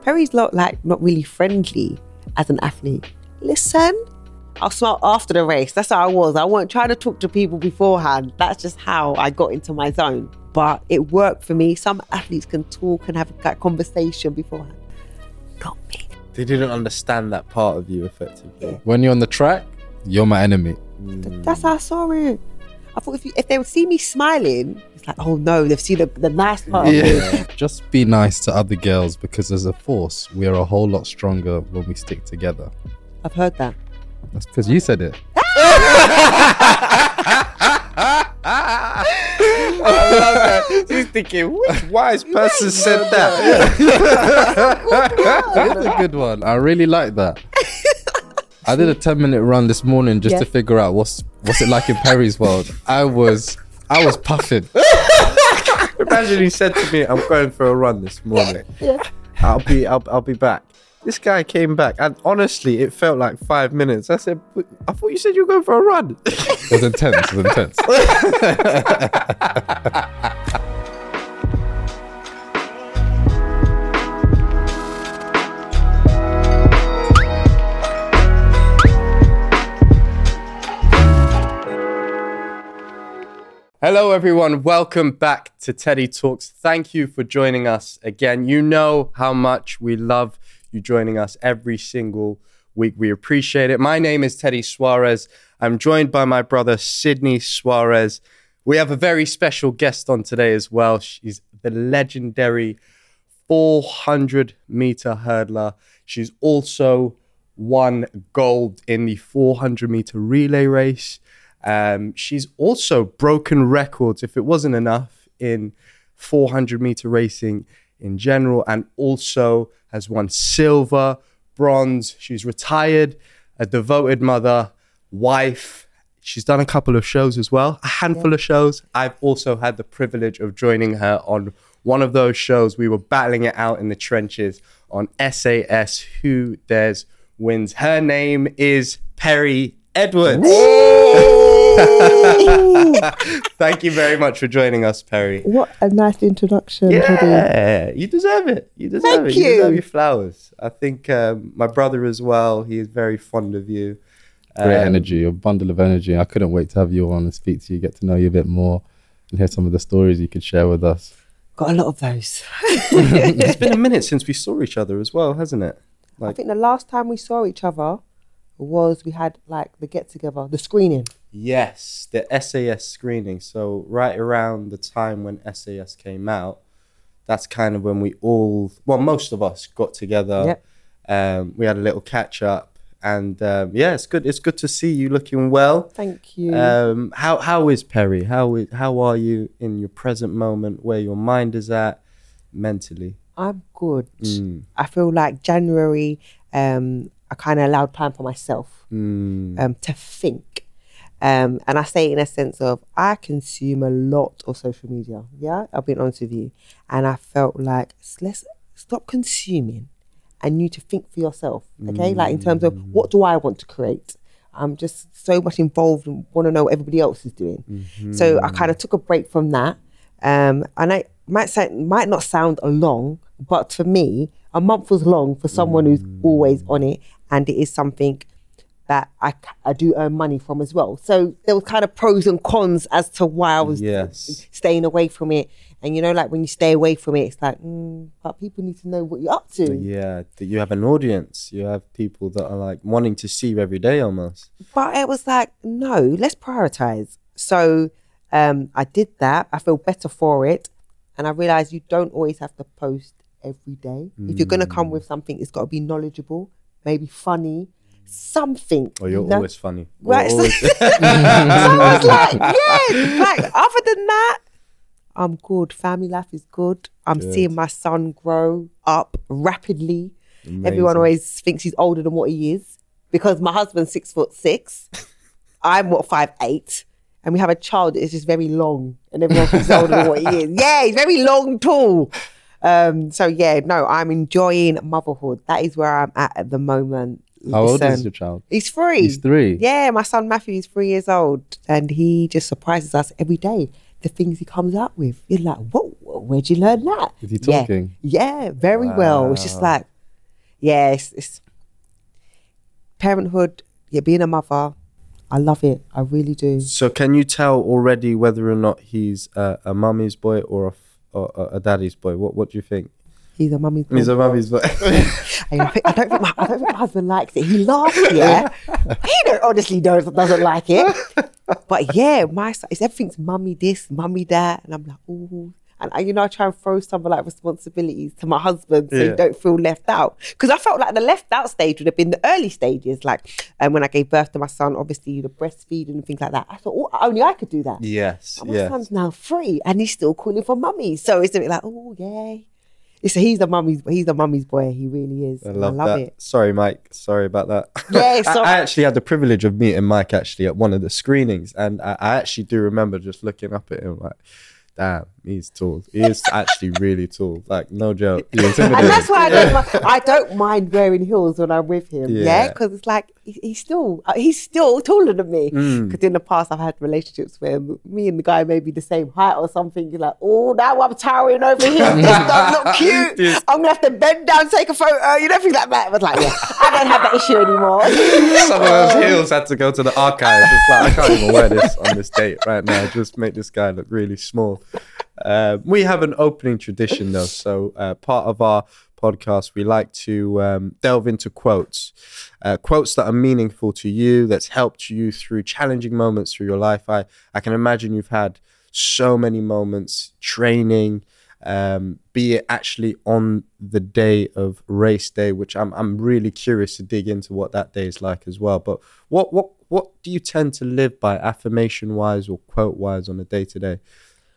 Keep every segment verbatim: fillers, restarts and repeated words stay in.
Perry's not like not really friendly as an athlete. Listen, I'll smile after the race. That's how I was. I wasn't trying to talk to people beforehand. That's just how I got into my zone. But it worked for me. Some athletes can talk and have that conversation beforehand. Not me. They didn't understand that part of you effectively. Yeah. When you're on the track, you're my enemy. Mm. That's how I saw it. I thought if you, if they would see me smiling, it's like, oh no, they've seen the, the nice part Yeah. of me. Just be nice to other girls, because as a force, we are a whole lot stronger when we stick together. I've heard that. That's because you said it. I love that. She's thinking, which wise person said that? That's a good one. I really like that. I did a ten minute run this morning just Yeah. to figure out what's what's it like in Perry's world. I was I was puffing. Imagine he said to me, I'm going for a run this morning. Yeah. I'll be I'll, I'll be back. This guy came back and honestly it felt like five minutes. I said, I thought you said you were going for a run. It was intense. It was intense. Hello everyone, welcome back to Teddy Talks. Thank you for joining us again. You know how much we love you joining us every single week. We appreciate it. My name is Teddy Suarez. I'm joined by my brother Sydney Suarez. We have a very special guest on today as well. She's the legendary four hundred meter hurdler. She's also won gold in the four hundred meter relay race. Um, she's also broken records, if it wasn't enough, in four hundred meter racing in general, and also has won silver, bronze. She's retired, a devoted mother, wife. She's done a couple of shows as well, a handful Yeah. of shows. I've also had the privilege of joining her on one of those shows. We were battling it out in the trenches on S A S, Who Dares Wins. Her name is Perry Edwards. Thank you very much for joining us, Perry. What a nice introduction. Teddy. Yeah, you deserve it. You deserve Thank it. You you. deserve your flowers. I think um, my brother as well, he is very fond of you. Great Um, energy, a bundle of energy. I couldn't wait to have you on and speak to you, get to know you a bit more, and hear some of the stories you could share with us. Got a lot of those. It's been a minute since we saw each other as well, hasn't it? I Like, think the last time we saw each other was we had like the get together, the screening. yes, the S A S screening. So right around the time when S A S came out, that's kind of when we all, well, most of us got together. Yep. Um, we had a little catch up, and um, yeah, it's good. It's good to see you looking well. Thank you. Um, how how is Perry? How is, how are you in your present moment? Where your mind is at mentally? I'm good. Mm. I feel like January, um, I kind of allowed time for myself Mm. um, to think. Um, and I say in a sense of, I consume a lot of social media. Yeah, I'll be honest with you. And I felt like, s- let's stop consuming and you to think for yourself. Okay, like in terms of what do I want to create? I'm just so much involved and want to know what everybody else is doing. Mm-hmm. So I kind of took a break from that. Um, and I might say, might not sound long, but for me, a month was long for someone who's always on it. And it is something that I, c- I do earn money from as well. So there was kind of pros and cons as to why I was Yes. staying away from it. And you know, like when you stay away from it, it's like, mm, but people need to know what you're up to. Yeah, that you have an audience. You have people that are like wanting to see you every day almost. But it was like, no, let's prioritize. So um, I did that. I feel better for it. And I realized you don't always have to post every day. If you're going to come with something, it's got to be knowledgeable, maybe funny, something. Oh, you're you know? always funny. You're Right. always- So I was like, yeah, like other than that, I'm good. Family life is good. I'm Good. seeing my son grow up rapidly. Amazing. Everyone always thinks he's older than what he is because my husband's six foot six. I'm what, five eight. And we have a child that is just very long and everyone thinks he's older than what he is. Yeah, he's very long, tall. Um, so yeah, no, I'm enjoying motherhood. That is where I'm at at the moment. How old Listen, is your child? He's three. He's three. Yeah, my son Matthew is three years old and he just surprises us every day. The things he comes up with. You're like, whoa, where'd you learn that? Is he Yeah. talking? Yeah, very well. It's just Wow. like, yeah, it's, it's parenthood. Yeah, being a mother, I love it. I really do. So can you tell already whether or not he's a, a mummy's boy or a, f- or a a daddy's boy? What What do you think? He's a mummy's boy. He's a mummy's boy. And I, think, I don't think my I don't think my husband likes it. He laughs, yeah. He don't, honestly doesn't doesn't like it. But yeah, my son, it's everything's mummy this, mummy that, and I'm like, ooh. And I, you know, I try and throw some of like responsibilities to my husband so Yeah. you don't feel left out. Because I felt like the left out stage would have been the early stages, like um, when I gave birth to my son, obviously the breastfeeding and things like that. I thought, oh, only I could do that. Yes, And my yes. son's now free, and he's still calling for mummy. So it's a bit like, oh yeah. It's he's the mummy's he's the mummy's boy. He really is. I And love, I love that. it. Sorry, Mike. Sorry about that. Yeah, I, so- I actually had the privilege of meeting Mike actually at one of the screenings, and I, I actually do remember just looking up at him like, damn, he's tall. He is actually really tall. Like, no joke. You're And intimidated. that's why I don't, mind, I don't mind wearing heels when I'm with him. Yeah. Yeah, because it's like he, he's still uh, he's still taller than me. Mm. Because in the past I've had relationships where m- me and the guy may be the same height or something. You're like, oh, now I'm towering over here. This doesn't look cute. Yes. I'm gonna have to bend down, take a photo. You know, things like that. I was like, yeah, I don't have that issue anymore. Some of those heels had to go to the archive. It's like, I can't even wear this on this date right now. Just make this guy look really small. Uh, we have an opening tradition though. So uh, part of our podcast, we like to um, delve into quotes. Uh, quotes that are meaningful to you, that's helped you through challenging moments through your life. I, I can imagine you've had so many moments training, um, be it actually on the day of race day, which I'm I'm really curious to dig into what that day is like as well. But what what what do you tend to live by, affirmation wise or quote wise, on a day to day?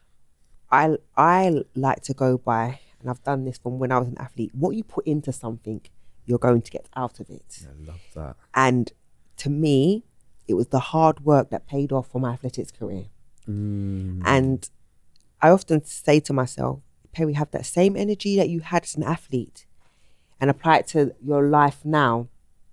I I like to go by, and I've done this from when I was an athlete. What you put into something, you're going to get out of it. I love that. And to me, it was the hard work that paid off for my athletics career. Mm. And I often say to myself, Perry, have that same energy that you had as an athlete and apply it to your life now.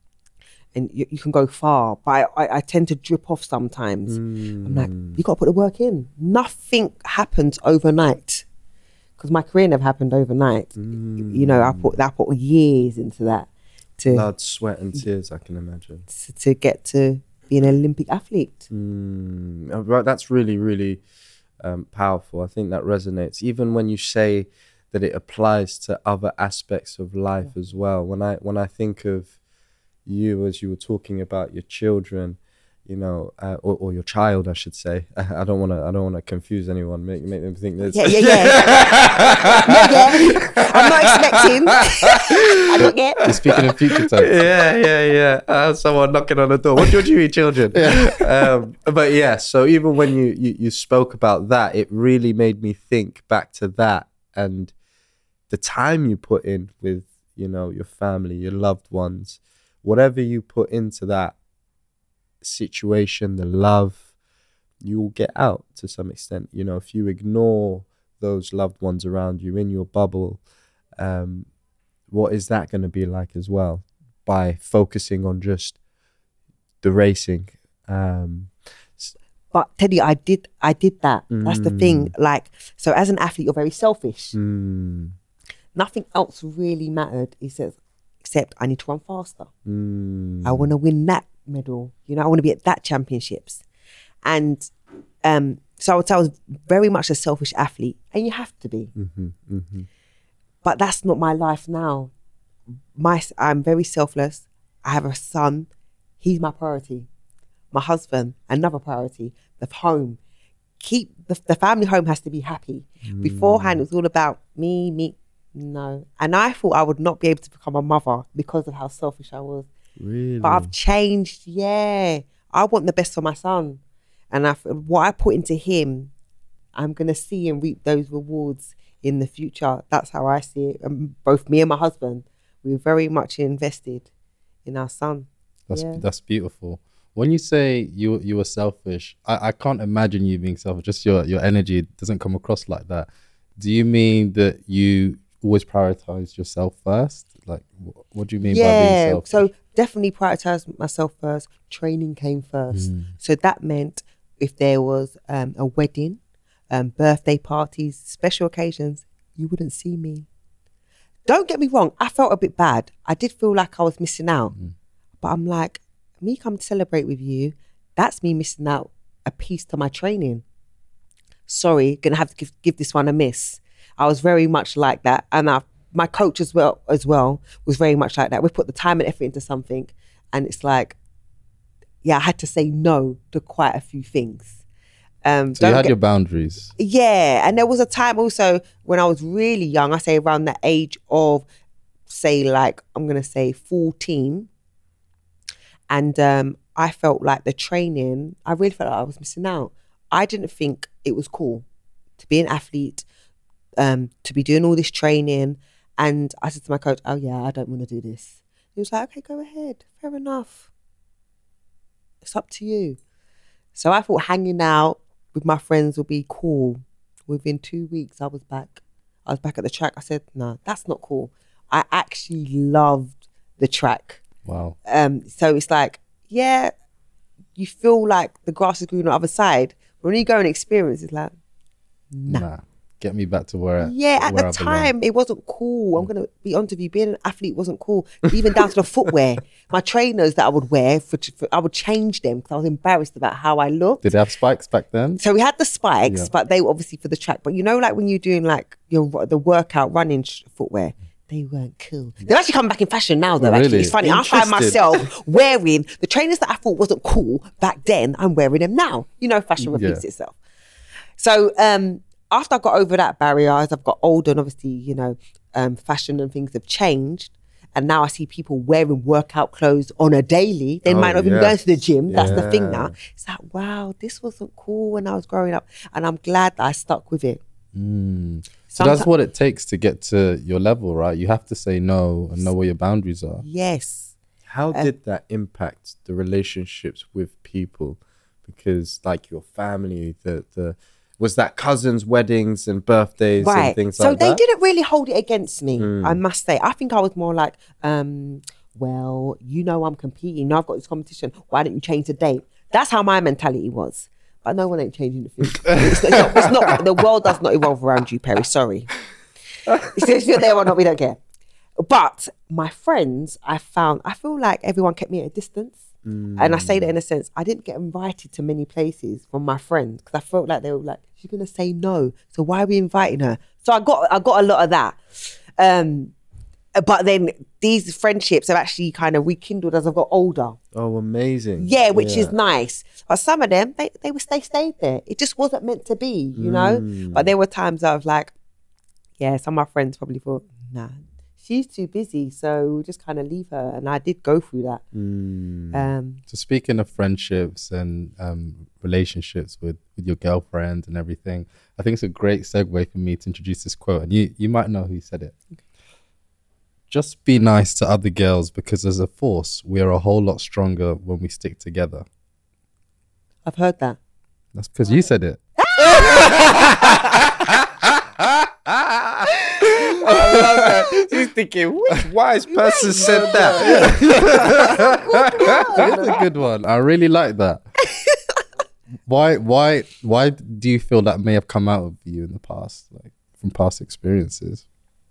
And you, you can go far. But I, I, I tend to drip off sometimes. I'm like, you got to put the work in. Nothing happens overnight. Because my career never happened overnight. You know, I put, I put years into that to, Blood, sweat, and tears, I can imagine. to, to get to be an Olympic athlete. Mm, uh, right, that's really, really um, powerful. I think that resonates. Even when you say that it applies to other aspects of life as well. When I when I think of you, as you were talking about your children, you know, uh, or, or your child, I should say. I don't want to. I don't want to confuse anyone. Make make them think this. Yeah, yeah, yeah. Not yet. I'm not expecting. I'm not yet. You're speaking in future tense. yeah, yeah, yeah. Uh, someone knocking on the door. What do you eat, children? um, but yeah, so even when you, you you spoke about that, it really made me think back to that and the time you put in with, you know, your family, your loved ones, whatever you put into that situation, the love, you will get out to some extent. You know, if you ignore those loved ones around you in your bubble, um, what is that going to be like as well? By focusing on just the racing. Um, But Teddy, I did, I did that. That's the thing. Like, so as an athlete, you're very selfish. mm, Nothing else really mattered. He says, except I need to run faster. mm, I want to win that medal. You know, I want to be at that championships. And um, so I would say I was very much a selfish athlete, and you have to be. mhm, mhm. But that's not my life now. My, I'm very selfless. I have a son. He's my priority. My husband, another priority. The home. Keep the, the family home has to be happy. Beforehand, it was all about me, me. No. And I thought I would not be able to become a mother because of how selfish I was. Really? But I've changed. Yeah. I want the best for my son. And I, what I put into him, I'm going to see and reap those rewards in the future. That's how I see it. And both me and my husband, we were very much invested in our son. That's Yeah. that's beautiful. When you say you you were selfish, I, I can't imagine you being selfish. Just your, your energy doesn't come across like that. Do you mean that you always prioritize yourself first? Like, wh- what do you mean by being Yeah. selfish? So definitely prioritize myself first. Training came first. Mm. So that meant if there was um, a wedding, um, birthday parties, special occasions, you wouldn't see me. don't get me wrong, I felt a bit bad. I did feel like I was missing out. Mm. But I'm like, me come to celebrate with you, that's me missing out a piece to my training. Sorry, gonna have to give, give this one a miss. I was very much like that. And I, my coach as well, as well was very much like that. We put the time and effort into something, and it's like, yeah, I had to say no to quite a few things. Um, So you don't had get- your boundaries. Yeah, and there was a time also when I was really young, I say around the age of, say like, I'm going to say fourteen. And um, I felt like the training, I really felt like I was missing out. I didn't think it was cool to be an athlete, um, to be doing all this training. And I said to my coach, oh yeah, I don't want to do this. He was like, okay, go ahead. Fair enough. It's up to you. So I thought hanging out with my friends would be cool. Within two weeks, I was back. I was back at the track. I said, no, that's not cool. I actually loved the track. Wow. Um, so it's like, yeah, you feel like the grass is green on the other side. But when you go and experience, it's like, nah. Nah. Get me back to where Yeah, at where the I belong. time, it wasn't cool. I'm going to be honest with you. Being an athlete wasn't cool. Even down to the footwear. My trainers that I would wear, for, for I would change them because I was embarrassed about how I looked. Did they have spikes back then? So we had the spikes, Yeah. but they were obviously for the track. But you know, like when you're doing like your the workout running sh- footwear, they weren't cool. They've actually come back in fashion now, though. Oh, Actually, really? it's funny. I find Interesting. myself wearing the trainers that I thought wasn't cool back then. I'm wearing them now. You know, fashion repeats Yeah. itself. So um, after I got over that barrier, as I've got older, and obviously, you know, um, fashion and things have changed. And now I see people wearing workout clothes on a daily. They Oh, might not even yes. go to the gym. That's the thing Yeah. now. It's like, wow, this wasn't cool when I was growing up. And I'm glad that I stuck with it. Mm. So that's Someti- what it takes to get to your level, right? You have to say no and know where your boundaries are. Yes. How did that impact the relationships with people? Because like your family, the the was that cousins' weddings and birthdays and Right. things So like they that? didn't really hold it against me, Mm. I must say. I think I was more like, um, well, you know I'm competing. Now I've got this competition. Why don't you change the date? That's how my mentality was. But no one ain't changing the thing. It's, it's, not, it's not, the world does not evolve around you, Perry. Sorry. It's if you're there or not, we don't care. But my friends, I found, I feel like everyone kept me at a distance. And I say that in a sense, I didn't get invited to many places from my friends because I felt like they were like, she's gonna say no. So why are we inviting her? So I got I got a lot of that. Um, but then these friendships have actually kind of rekindled as I've got older. Oh, amazing. Yeah, which is nice. But some of them, they they were they stayed there. It just wasn't meant to be, you know. But there were times I was like, yeah, some of my friends probably thought, nah, she's too busy, so we'll just kind of leave her. And I did go through that. Mm. Um, So speaking of friendships and um, relationships with, with your girlfriend and everything, I think it's a great segue for me to introduce this quote. And you, you might know who said it. Just be nice to other girls because as a force, we are a whole lot stronger when we stick together. I've heard that. That's because you said it. I love that. She's thinking, which wise person said that? It's a good one. I really like that. Why, why, why do you feel that may have come out of you in the past, like from past experiences?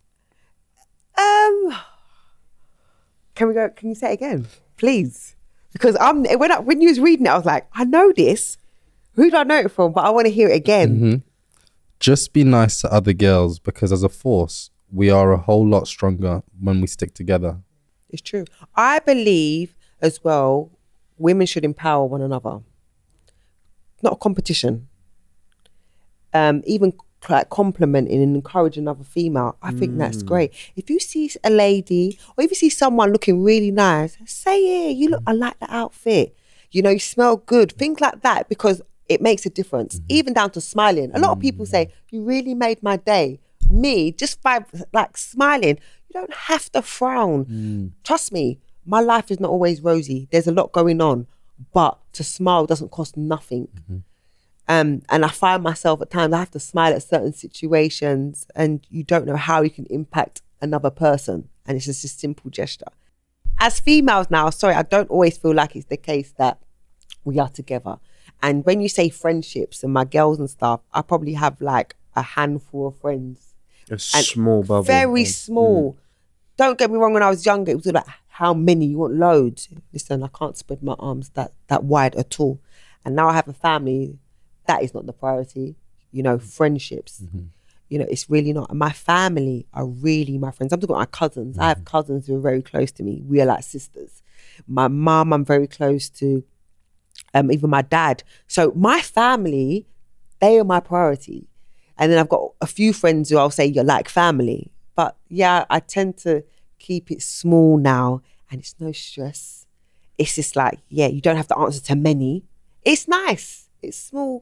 Um, can we go? Can you say it again, please? Because I'm when I, when you was reading it, I was like, I know this. Who do I know it from? But I want to hear it again. Mhm. Just be nice to other girls because as a force, we are a whole lot stronger when we stick together. It's true. I believe as well, women should empower one another. Not a competition. Um, even like complimenting and encouraging another female, I think that's great. If you see a lady or if you see someone looking really nice, say, yeah, you look, I like the outfit. You know, you smell good. Things like that, because it makes a difference. Even down to smiling. A lot of people say, you really made my day. Me, just by like smiling, you don't have to frown. Trust me, my life is not always rosy. There's a lot going on, but to smile doesn't cost nothing. Um, and I find myself at times I have to smile at certain situations, and you don't know how you can impact another person. And it's just a simple gesture. As females now, sorry, I don't always feel like it's the case that we are together. And when you say friendships and my girls and stuff, I probably have like a handful of friends. A small bubble. Very Mm. small. don't get me wrong, when I was younger, it was like, how many? You want loads? Listen, I can't spread my arms that, that wide at all. And now I have a family, that is not the priority. You know, friendships. Mm-hmm. You know, it's really not. And my family are really my friends. I'm talking about my cousins. Mm-hmm. I have cousins who are very close to me. We are like sisters. My mum, I'm very close to. Um, even my dad. So my family, they are my priority. And then I've got a few friends who I'll say you're like family. But yeah, I tend to keep it small now, and it's no stress. It's just like, yeah, you don't have to answer to many. It's nice. It's small.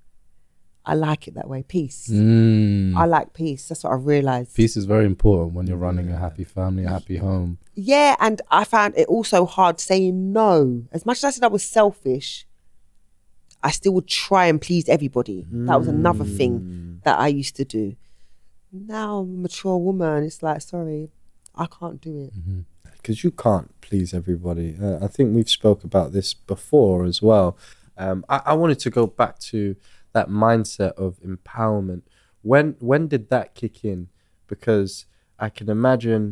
I like it that way. Peace. Mm. I like peace. That's what I've realised. Peace is very important when you're running a happy family, a happy home. Yeah, and I found it also hard saying no. As much as I said I was selfish, I still would try and please everybody. Mm. That was another thing that I used to do. Now I'm a mature woman. It's like, sorry, I can't do it. Because mm-hmm. you can't please everybody. Uh, I think we've spoke about this before as well. Um, I, I wanted to go back to that mindset of empowerment. When when did that kick in? Because I can imagine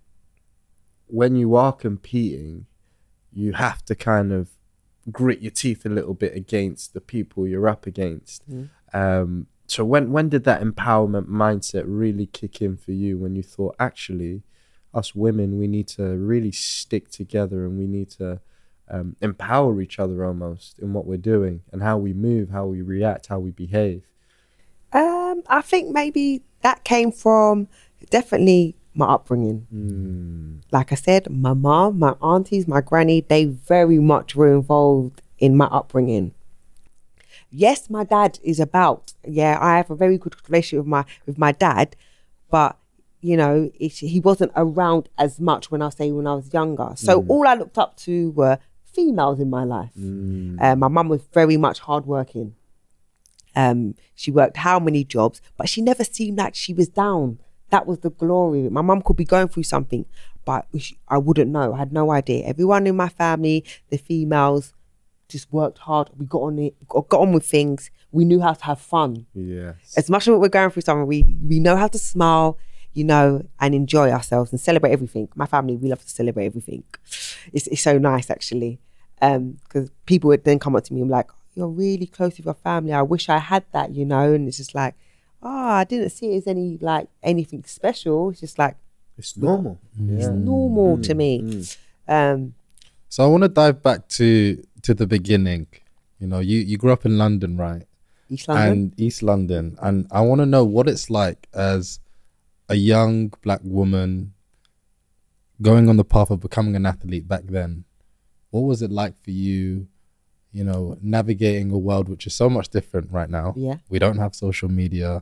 when you are competing, you have to kind of grit your teeth a little bit against the people you're up against. Mm. Um, so when when did that empowerment mindset really kick in for you, when you thought, actually, us women, we need to really stick together and we need to um, empower each other almost in what we're doing and how we move, how we react, how we behave? Um, I think maybe that came from definitely my upbringing. Mm. Like I said, my mom, my aunties, my granny, they very much were involved in my upbringing. Yes, my dad is about, yeah, I have a very good relationship with my with my dad, but you know, it, he wasn't around as much when I say when I was younger. So mm. all I looked up to were females in my life. Mm. Uh, my mum was very much hardworking. Um, she worked how many jobs, but she never seemed like she was down. That was the glory. My mum could be going through something, but I wouldn't know. I had no idea. Everyone in my family, the females, just worked hard. We got on it, got, got on with things. We knew how to have fun. Yes. As much as we're going through something, we we know how to smile, you know, and enjoy ourselves and celebrate everything. My family, we love to celebrate everything. It's it's so nice, actually, because um, people would then come up to me and be like, "You're really close with your family. I wish I had that," you know. And it's just like, oh, I didn't see it as any like anything special. It's just like it's normal. It's yeah. normal mm. to me. Mm. Um, so I want to dive back to to the beginning. You know, you you grew up in London, right? East London. And East London, and I want to know what it's like as a young black woman going on the path of becoming an athlete back then. What was it like for you? You know, navigating a world which is so much different right now. Yeah. We don't have social media.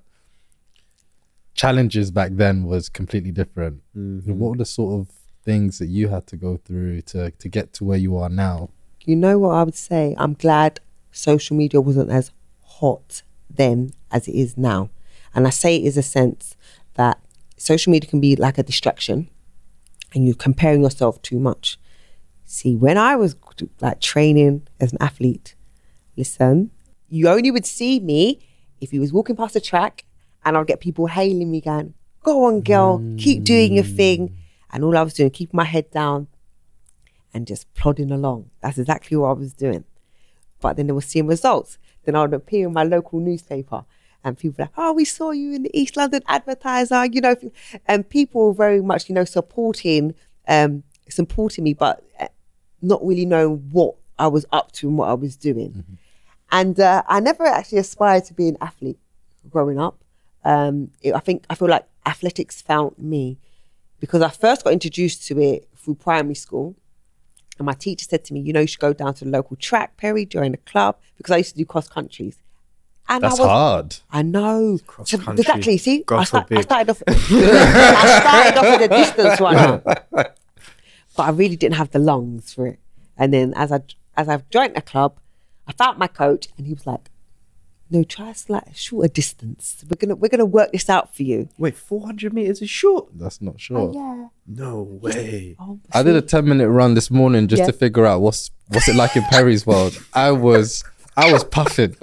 Challenges back then was completely different. Mm-hmm. What were the sort of things that you had to go through to, to get to where you are now? You know what I would say? I'm glad social media wasn't as hot then as it is now. And I say it is a sense that social media can be like a distraction and you're comparing yourself too much. See, when I was like training as an athlete, listen, you only would see me if you was walking past the track and I'd get people hailing me going, "Go on, girl, mm. keep doing your thing." And all I was doing, keeping my head down and just plodding along. That's exactly what I was doing. But then they were seeing results. Then I would appear in my local newspaper and people were like, "Oh, we saw you in the East London Advertiser," you know, and people were very much, you know, supporting, um, supporting me, but not really knowing what I was up to and what I was doing. Mm-hmm. And uh, I never actually aspired to be an athlete growing up. Um, it, I think, I feel like athletics found me because I first got introduced to it through primary school. And my teacher said to me, "You know, you should go down to the local track, Perry, join a club," because I used to do cross countries. And That's I was, hard. I know. Cross so, country. Exactly. See, God I, start, I forbid. started off. I started off with a distance runner, but I really didn't have the lungs for it. And then as I as I've joined a club, I found my coach, and he was like, "No, try a slight shorter distance. We're gonna we're gonna work this out for you." Wait, four hundred meters is short? That's not short. Oh, yeah. No way. Oh, I did a ten minute run this morning just yeah. to figure out what's what's it like in Perry's world. I was I was puffing.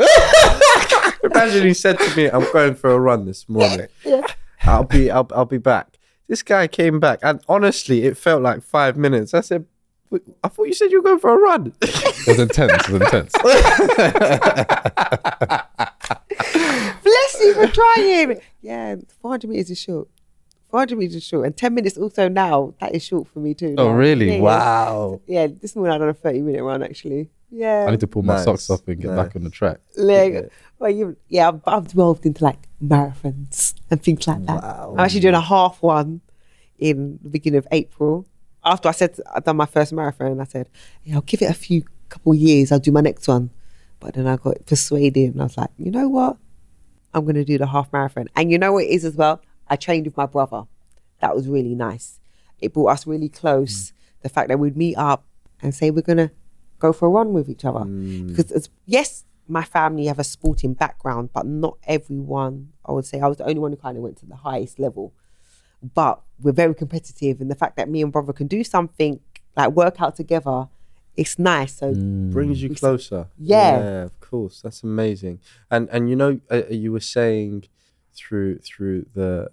Imagine he said to me, "I'm going for a run this morning. Yeah. I'll be I'll I'll be back." This guy came back, and honestly, it felt like five minutes. I said, I thought you said you were going for a run. It was intense. It was intense. Bless you for trying. Yeah, four hundred meters is short. four hundred meters is short. And ten minutes also now, that is short for me too. Oh, now. really? Yeah, yeah. Wow. Yeah, this morning I done a thirty minute run actually. Yeah. I need to pull my Nice, socks off and get nice. back on the track. Like, Yeah. well, you, yeah, I've, I've delved into like marathons and things like that. Wow. I'm actually doing a half one in the beginning of April. After I said I'd done my first marathon, I said, yeah, I'll give it a few couple years. I'll do my next one. But then I got persuaded and I was like, you know what? I'm going to do the half marathon. And you know what it is as well? I trained with my brother. That was really nice. It brought us really close. Mm. The fact that we'd meet up and say we're going to go for a run with each other. Mm. Because it's, yes, my family have a sporting background, but not everyone, I would say. I was the only one who kind of went to the highest level. But we're very competitive. And the fact that me and brother can do something, like work out together, it's nice. So Mm. Brings you closer. Yeah. Yeah, of course. That's amazing. And and you know, uh, you were saying through through the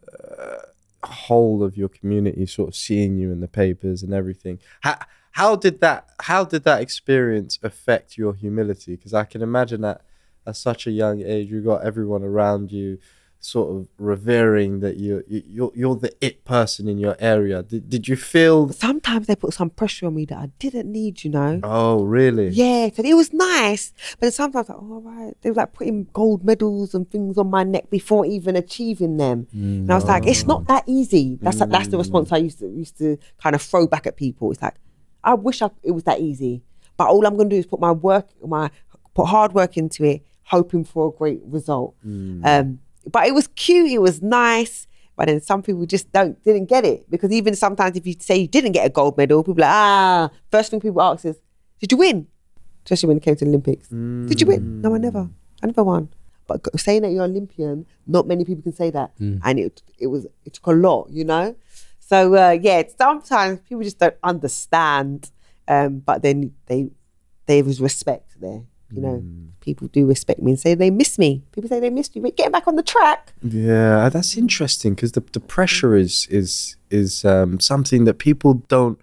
uh, whole of your community sort of seeing you in the papers and everything. How how did that how did that experience affect your humility? Because I can imagine that at such a young age, you got everyone around you sort of revering that you you're you're the it person in your area. Did did you feel? sometimes they put some pressure on me that I didn't need, you know. Oh, really? Yeah, so it was nice. But then sometimes, like, oh, all right. They were like putting gold medals and things on my neck before even achieving them. Mm. And I was like, it's not that easy. That's mm. that's the response I used to used to kind of throw back at people. It's like, I wish I, it was that easy. But all I'm going to do is put my work, my put hard work into it, hoping for a great result. Mm. Um, but it was cute. It was nice. But then some people just don't didn't get it, because even sometimes if you say you didn't get a gold medal, people are like, ah, first thing people ask is, did you win? Especially when it came to the Olympics. Mm. Did you win? No, I never. I never won. But saying that you're Olympian, not many people can say that. Mm. And it it was it took a lot, you know? So uh, yeah, sometimes people just don't understand. Um, but then they there was respect there. You know, mm. people do respect me and say they miss me. People say they miss me. But getting back on the track. Yeah, that's interesting, because the, the pressure is is is um, something that people don't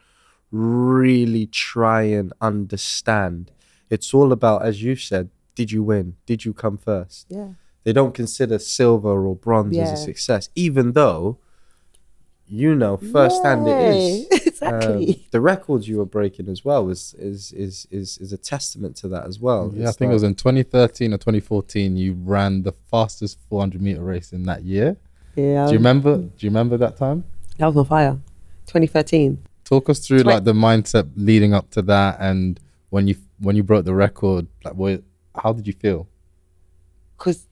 really try and understand. It's all about, as you said, did you win? Did you come first? Yeah. They don't consider silver or bronze yeah. as a success, even though, you know, firsthand yeah, it is. Exactly. Um, the records you were breaking as well is is is is is a testament to that as well. Yeah, it's I think like, it was in twenty thirteen or twenty fourteen. You ran the fastest four hundred meter race in that year. Yeah. Do you remember? Do you remember that time? That was on fire. twenty thirteen. Talk us through Tw- like the mindset leading up to that, and when you when you broke the record. Like, what? How did you feel? Because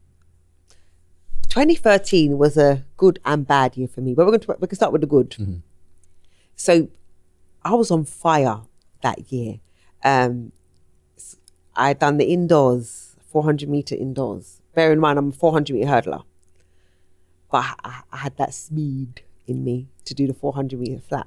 twenty thirteen was a good and bad year for me, but we're going to we can start with the good. Mm-hmm. So I was on fire that year. Um, I'd done the indoors, four hundred meter indoors. Bear in mind, I'm a four hundred meter hurdler, but I, I had that speed in me to do the four hundred meter flat.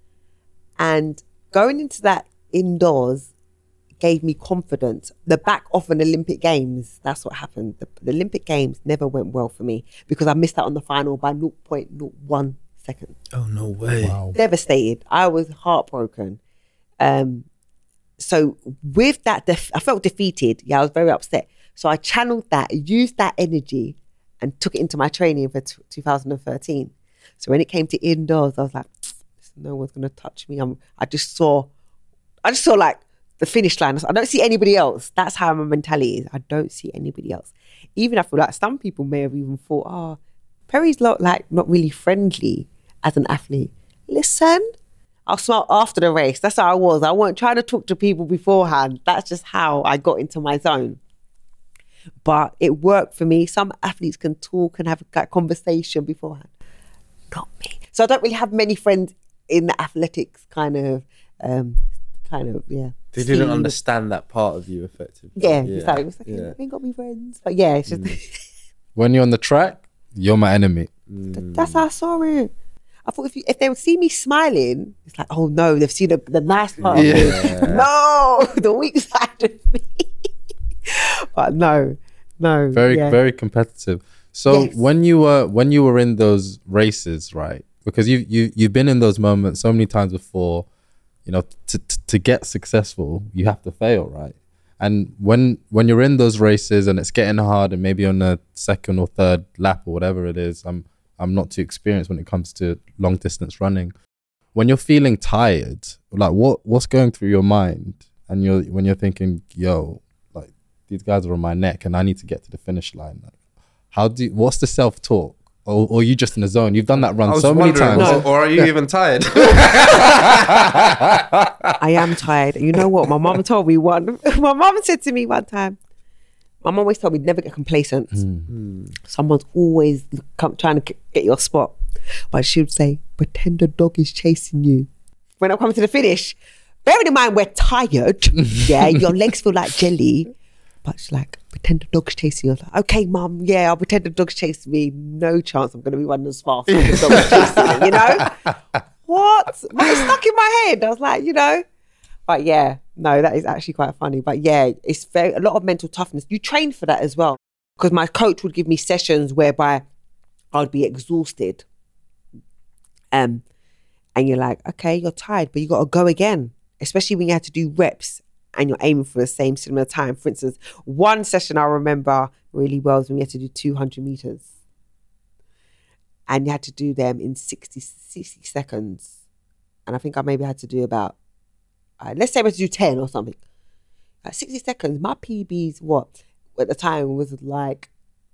And going into that indoors gave me confidence. The back off an Olympic Games, that's what happened. The, the Olympic Games never went well for me because I missed out on the final by zero point zero one seconds. Oh, no way. Wow. Devastated. I was heartbroken. Um, so with that, def- I felt defeated. Yeah, I was very upset. So I channeled that, used that energy and took it into my training for t- two thousand thirteen. So when it came to indoors, I was like, no one's going to touch me. I'm, I just saw, I just saw like the finish line. I don't see anybody else. That's how my mentality is. I don't see anybody else. Even I feel like some people may have even thought, oh, Perry's not like not really friendly as an athlete. Listen, I'll smile after the race. That's how I was. I wasn't trying to talk to people beforehand. That's just how I got into my zone. But it worked for me. Some athletes can talk and have that conversation beforehand. Not me. So I don't really have many friends in the athletics kind of, um, kind of, yeah. They didn't understand that part of you effectively. Yeah, yeah. It's like, it's like yeah. I ain't got me friends. But yeah, it's just... Mm. When you're on the track, you're my enemy. Mm. That's how I saw it. I thought if you, if they would see me smiling, it's like, oh no, they've seen the, the nice part yeah. of me. No, the weak side of me. But no, no. Very, yeah. very competitive. So yes. when you were when you were in those races, right? because you you you've been in those moments so many times before. You know, to, to to get successful, you have to fail, right? And when when you're in those races and it's getting hard, and maybe on the second or third lap or whatever it is, I'm I'm not too experienced when it comes to long distance running. When you're feeling tired, like what what's going through your mind, and you're when you're thinking, yo, like these guys are on my neck, and I need to get to the finish line. Like, how do you, what's the self talk? Or, or are you just in the zone? You've done that run so many times. No. Or are you even tired? I am tired. You know what? My mom told me one. My mom said to me one time, my mom always told me never get complacent. Mm. Someone's always come, trying to get your spot. But she would say, pretend a dog is chasing you. When I come to the finish, bearing in mind we're tired, yeah, your legs feel like jelly. But she's like, pretend the dog's chasing you. I was like, okay, mum, yeah, I'll pretend the dog's chasing me. No chance I'm going to be running as fast as the dog's chasing me, you know? What? But it's stuck in my head. I was like, you know? But yeah, no, that is actually quite funny. But yeah, it's very a lot of mental toughness. You train for that as well. Because my coach would give me sessions whereby I'd be exhausted. Um, and you're like, okay, you're tired, but you got to go again. Especially when you have to do reps and you're aiming for the same similar time. For instance, one session I remember really well was when we had to do two hundred meters. And you had to do them in sixty, sixty seconds. And I think I maybe had to do about, uh, let's say we had to do ten or something. At sixty seconds, my P B's, what, at the time was like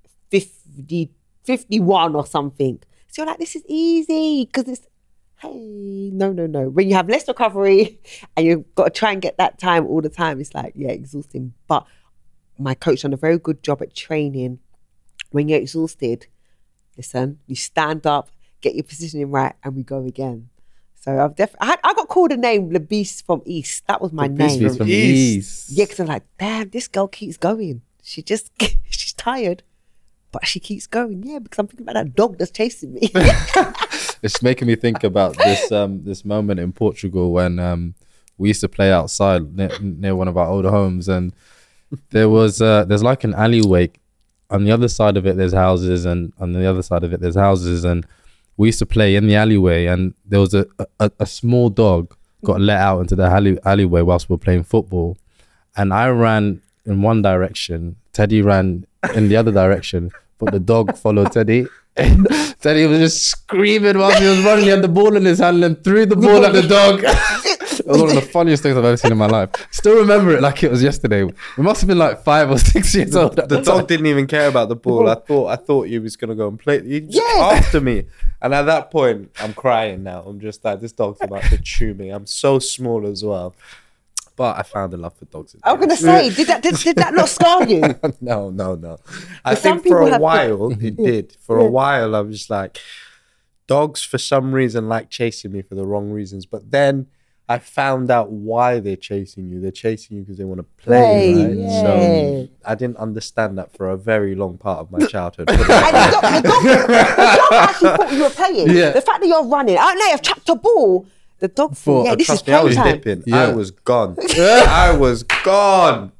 fifty, fifty-one or something. So you're like, this is easy because it's, hey, no, no, no. When you have less recovery and you've got to try and get that time all the time, it's like, yeah, exhausting. But my coach done a very good job at training. When you're exhausted, listen, you stand up, get your positioning right, and we go again. So I've definitely, I, I got called a name, the Beast from East. That was my the name. Beast from East. Yeah, because I'm like, damn, this girl keeps going. She just, she's tired, but she keeps going. Yeah, because I'm thinking about that dog that's chasing me. It's making me think about this um this moment in Portugal when um we used to play outside near, near one of our older homes, and there was uh there's like an alleyway. On the other side of it there's houses, and on the other side of it there's houses, and we used to play in the alleyway, and there was a a, a small dog got let out into the alley, alleyway whilst we were playing football, and I ran in one direction, Teddy ran in the other direction, but the dog followed Teddy. Teddy was just screaming while he was running. He had the ball in his hand and threw the ball at the dog. It was one of the funniest things I've ever seen in my life. Still remember it like it was yesterday. We must have been like five or six years old. The, the dog didn't even care about the ball. I thought I thought he was gonna go and play. He just Yeah. after me, and at that point, I'm crying now. I'm just like, this dog's about to chew me. I'm so small as well. But I found a love for dogs. I was going to say, did that, did, did that not scar you? no, no, no. I But some think for people a have- while it did. For a while, I was just like, dogs for some reason like chasing me for the wrong reasons. But then I found out why they're chasing you. They're chasing you because they want to play, Play, right? yeah. So I didn't understand that for a very long part of my childhood. And the dog, the dog, the dog actually thought you were playing. Yeah. The fact that you're running, I know I've trapped a ball. The dog thought, yeah, Oh, this is trust me, I was playtime. dipping. Yeah. I was gone. I was gone.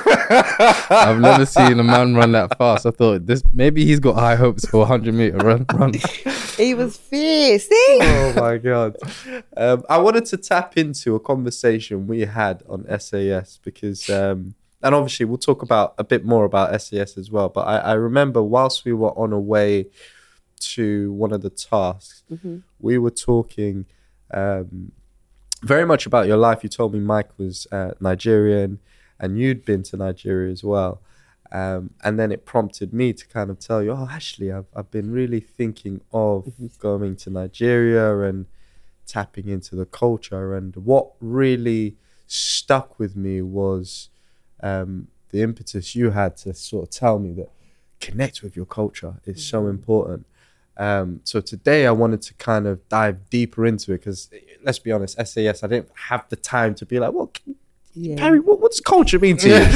I've never seen a man run that fast. I thought this maybe he's got high hopes for a hundred meter run. run. He was fierce. See? Oh my god! Um, I wanted to tap into a conversation we had on S A S because, um, and obviously we'll talk about a bit more about S A S as well. But I, I remember whilst we were on our way to one of the tasks, Mm-hmm. we were talking um, very much about your life. You told me Mike was uh, Nigerian, and you'd been to Nigeria as well. Um, and then it prompted me to kind of tell you, oh, actually, I've, I've been really thinking of going to Nigeria and tapping into the culture. And what really stuck with me was um, the impetus you had to sort of tell me that connect with your culture is so important. Um, so today I wanted to kind of dive deeper into it because, let's be honest, S A S, I didn't have the time to be like, well, Yeah. Perry, what, what does culture mean to you? No,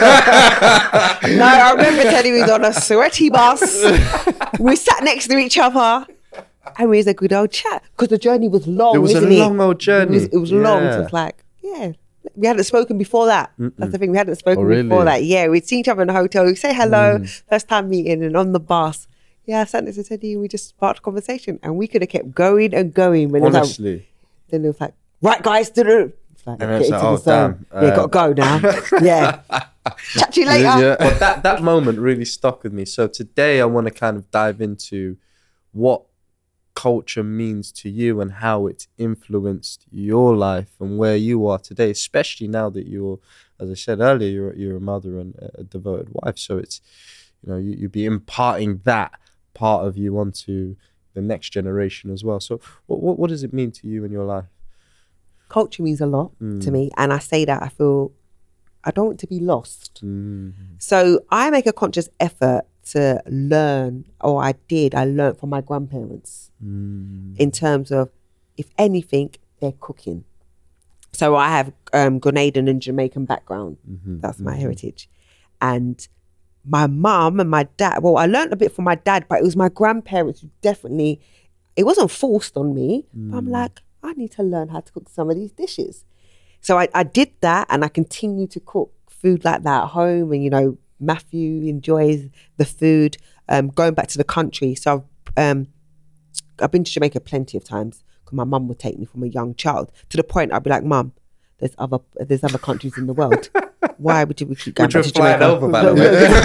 I remember Teddy was on a sweaty bus. We sat next to each other and we was a good old chat because the journey was long. It was a isn't it? long old journey. It was, it was long. So Yeah. it's like, yeah. We hadn't spoken before that. That's the thing. We hadn't spoken Oh, really? before that. Yeah, we'd seen each other in a hotel. We say hello, Mm. first time meeting, and on the bus. yeah, I sat next to Teddy and we just sparked a conversation and we could have kept going and going. When it was like, Honestly. then it was like, right, guys, do it's like, And get it's into like, the oh, zone. damn, Yeah, uh, got to go now. Yeah. Chat to you later. Yeah. But that, that moment really stuck with me. So today I want to kind of dive into what culture means to you and how it's influenced your life and where you are today, especially now that you're, as I said earlier, you're, you're a mother and a devoted wife. So it's, you know, you, you'd be imparting that part of you onto the next generation as well. So what, what, what does it mean to you in your life? Culture means a lot Mm. to me. And I say that I feel I don't want to be lost. Mm. So I make a conscious effort to learn, or I did, I learned from my grandparents Mm. in terms of, if anything, they're cooking. So I have um, Grenadian and Jamaican background. Mm-hmm. That's my heritage. And my mum and my dad, well, I learned a bit from my dad, but it was my grandparents who definitely, it wasn't forced on me, but I'm like, I need to learn how to cook some of these dishes. So I, I did that, and I continue to cook food like that at home. And, you know, Matthew enjoys the food. Um, going back to the country. So I've, um, I've been to Jamaica plenty of times because my mum would take me from a young child, to the point I'd be like, Mum, there's other there's other countries in the world. Why would we keep going Which back we're to flying Jamaica? over, by the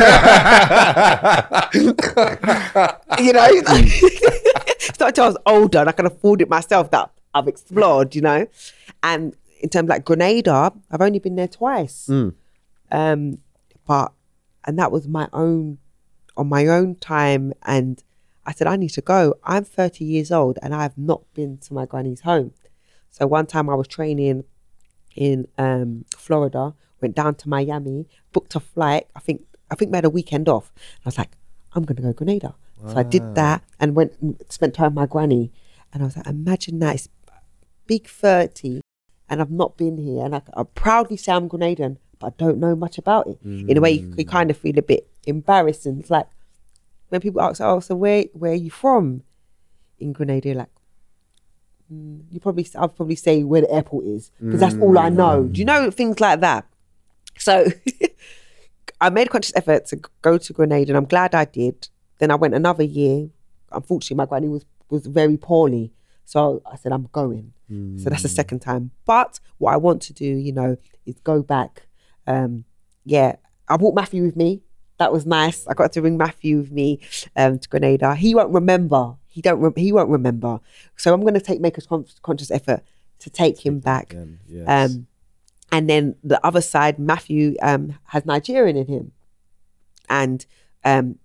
way. You know, it's not until I was older and I can afford it myself that I've explored, you know. And in terms of like Grenada, I've only been there twice. Mm. Um, but, and that was my own, on my own time. And I said, I need to go. I'm thirty years old and I have not been to my granny's home. So one time I was training in um, Florida, went down to Miami, booked a flight. I think I think we had a weekend off. I was like, I'm going to go Grenada. So I did that and went and spent time with my granny. And I was like, imagine that, it's big thirty and I've not been here. And I, I proudly say I'm Grenadian, but I don't know much about it. Mm. In a way, you, you kind of feel a bit embarrassed. And it's like, when people ask, oh, so where, where are you from in Grenada? You're like, mm, you probably, I'll probably say where the airport is, because that's all I know. Do you know, things like that? So I made a conscious effort to go to Grenada, and I'm glad I did. Then I went another year. Unfortunately, my granny was, was very poorly. So I said, I'm going. Mm. So that's the second time. But what I want to do, you know, is go back. Um, yeah, I brought Matthew with me. That was nice. I got to bring Matthew with me um, to Grenada. He won't remember. He don't. Re- he won't remember. So I'm going to take make a con- conscious effort to take him back. Yes. Um, and then the other side, Matthew um, has Nigerian in him, and um,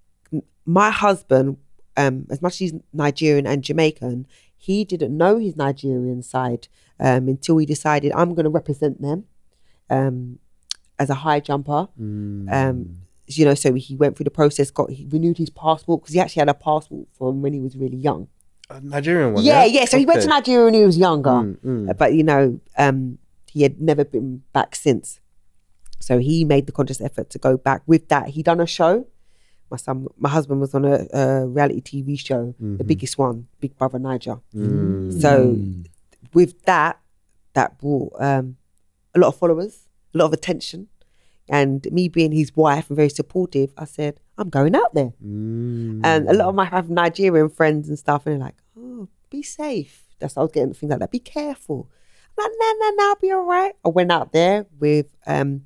my husband, um, as much as he's Nigerian and Jamaican, he didn't know his Nigerian side um, until he decided, I'm going to represent them um, as a high jumper. Mm. Um, you know, so he went through the process, got he renewed his passport, because he actually had a passport from when he was really young. A Nigerian one. Yeah, yeah. yeah. So he went to Okay. Nigeria when he was younger, Mm, mm. Uh, but you know, um, he had never been back since. So he made the conscious effort to go back. With that, he done a show. My son, my husband was on a, a reality T V show, the biggest one, Big Brother Niger. Mm. So with that, that brought um, a lot of followers, a lot of attention. And me being his wife and very supportive, I said, I'm going out there. Mm. And a lot of my I have Nigerian friends and stuff, and they're like, oh, be safe. That's how I was getting things like that. Be careful. I'm like, no, no, no, I'll be all right. I went out there with um,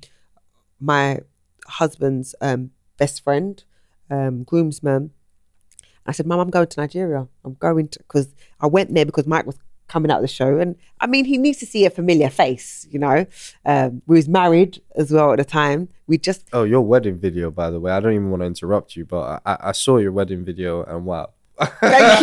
my husband's um, best friend, um, groomsman. I said, Mum, I'm going to Nigeria. I'm going to, because I went there because Mike was coming out of the show. And I mean, he needs to see a familiar face, you know. Um, we was married as well at the time. We just... Oh, your wedding video, by the way. I don't even want to interrupt you, but I, I saw your wedding video and wow. Thank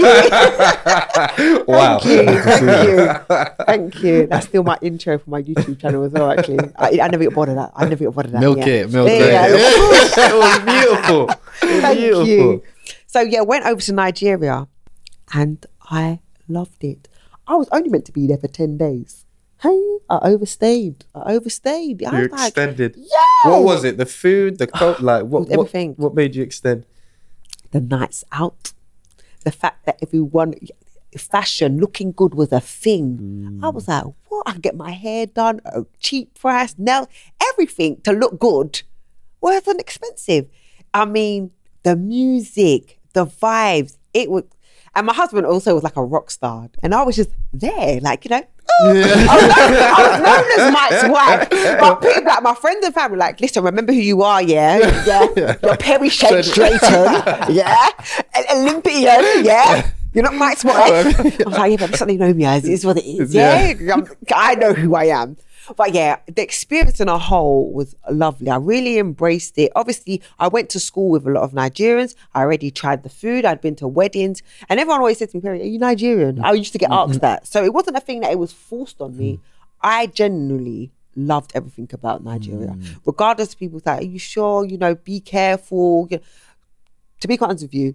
you. Wow. Thank you. Thank you. Thank you. That's still my intro for my YouTube channel as well, actually. I, I never get bored of that. I never get bored of that. Milk yeah. it, milk Yeah, it. yeah, yeah. It was beautiful. It was Thank beautiful. you. So yeah, went over to Nigeria and I loved it. I was only meant to be there for ten days. Hey, I overstayed. I overstayed. I You was like, extended. yeah. What was it? The food, the coat, like what? With everything. What, what made you extend? The nights out. The fact that everyone, fashion, looking good was a thing. Mm. I was like, what? I can get my hair done, a cheap price, nails, everything to look good wasn't expensive. I mean, the music, the vibes. It was, and my husband also was like a rock star, and I was just there, like, you know. Oh. Yeah. I, was known, I was known as Mike's wife, but people like my friends and family, like, listen, remember who you are, yeah, yeah. You're Perry Shake Drayton, yeah, an Olympian, yeah. You're not Mike's wife. I was like, yeah, but they suddenly know me as it is what it is. Yeah, yeah. I know who I am. But yeah, the experience in a whole was lovely. I really embraced it. Obviously, I went to school with a lot of Nigerians. I already tried the food. I'd been to weddings. And everyone always said to me, Perry, are you Nigerian? I used to get asked that. So it wasn't a thing that it was forced on me. I genuinely loved everything about Nigeria. Mm. Regardless of people like, are you sure? You know, be careful. You know, to be quite honest with you,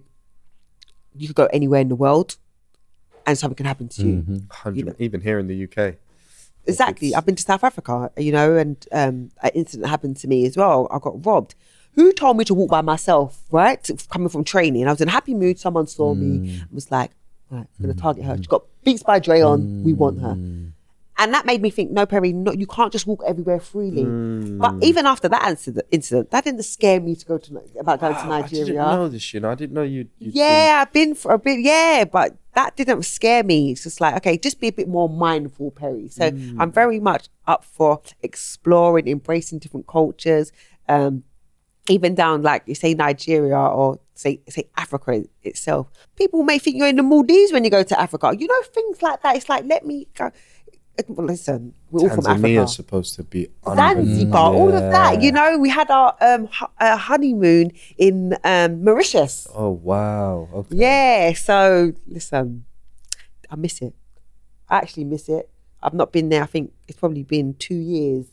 you could go anywhere in the world and something can happen to you. Mm-hmm. you know? Even here in the U K. Exactly. It's... I've been to South Africa, you know, and um, an incident happened to me as well. I got robbed. Who told me to walk by myself, right? Coming from training. I was in a happy mood. Someone saw mm. me and was like, right, I'm going to target her. She's got Beats by Dre on. Mm. We want her. And that made me think, no, Perry, no, you can't just walk everywhere freely. Mm. But even after that incident, incident, that didn't scare me to go to about going wow, to Nigeria. I didn't know this, you know. I didn't know you. Yeah, been... I've been for a bit. Yeah, but that didn't scare me. It's just like, okay, just be a bit more mindful, Perry. So mm. I'm very much up for exploring, embracing different cultures. Um, even down, like you say, Nigeria or say say Africa itself. People may think you're in the Maldives when you go to Africa. You know, things like that. It's like, let me go. Well, listen, we're all from Africa. Tanzania's supposed to be Zanzibar, mm, all yeah. of that. You know, we had our um, hu- uh, honeymoon in um, Mauritius. Oh, wow. Okay. Yeah, so listen, I miss it. I actually miss it. I've not been there. I think it's probably been two years.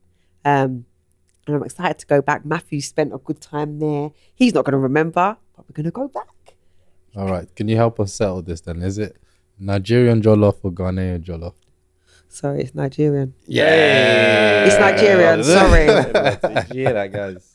Um, and I'm excited to go back. Matthew spent a good time there. He's not going to remember, but we're going to go back. All right. Can you help us settle this then? Is it Nigerian jollof or Ghanaian jollof? Sorry, it's Nigerian. Yeah, it's Nigerian. Sorry. Yeah, that guys.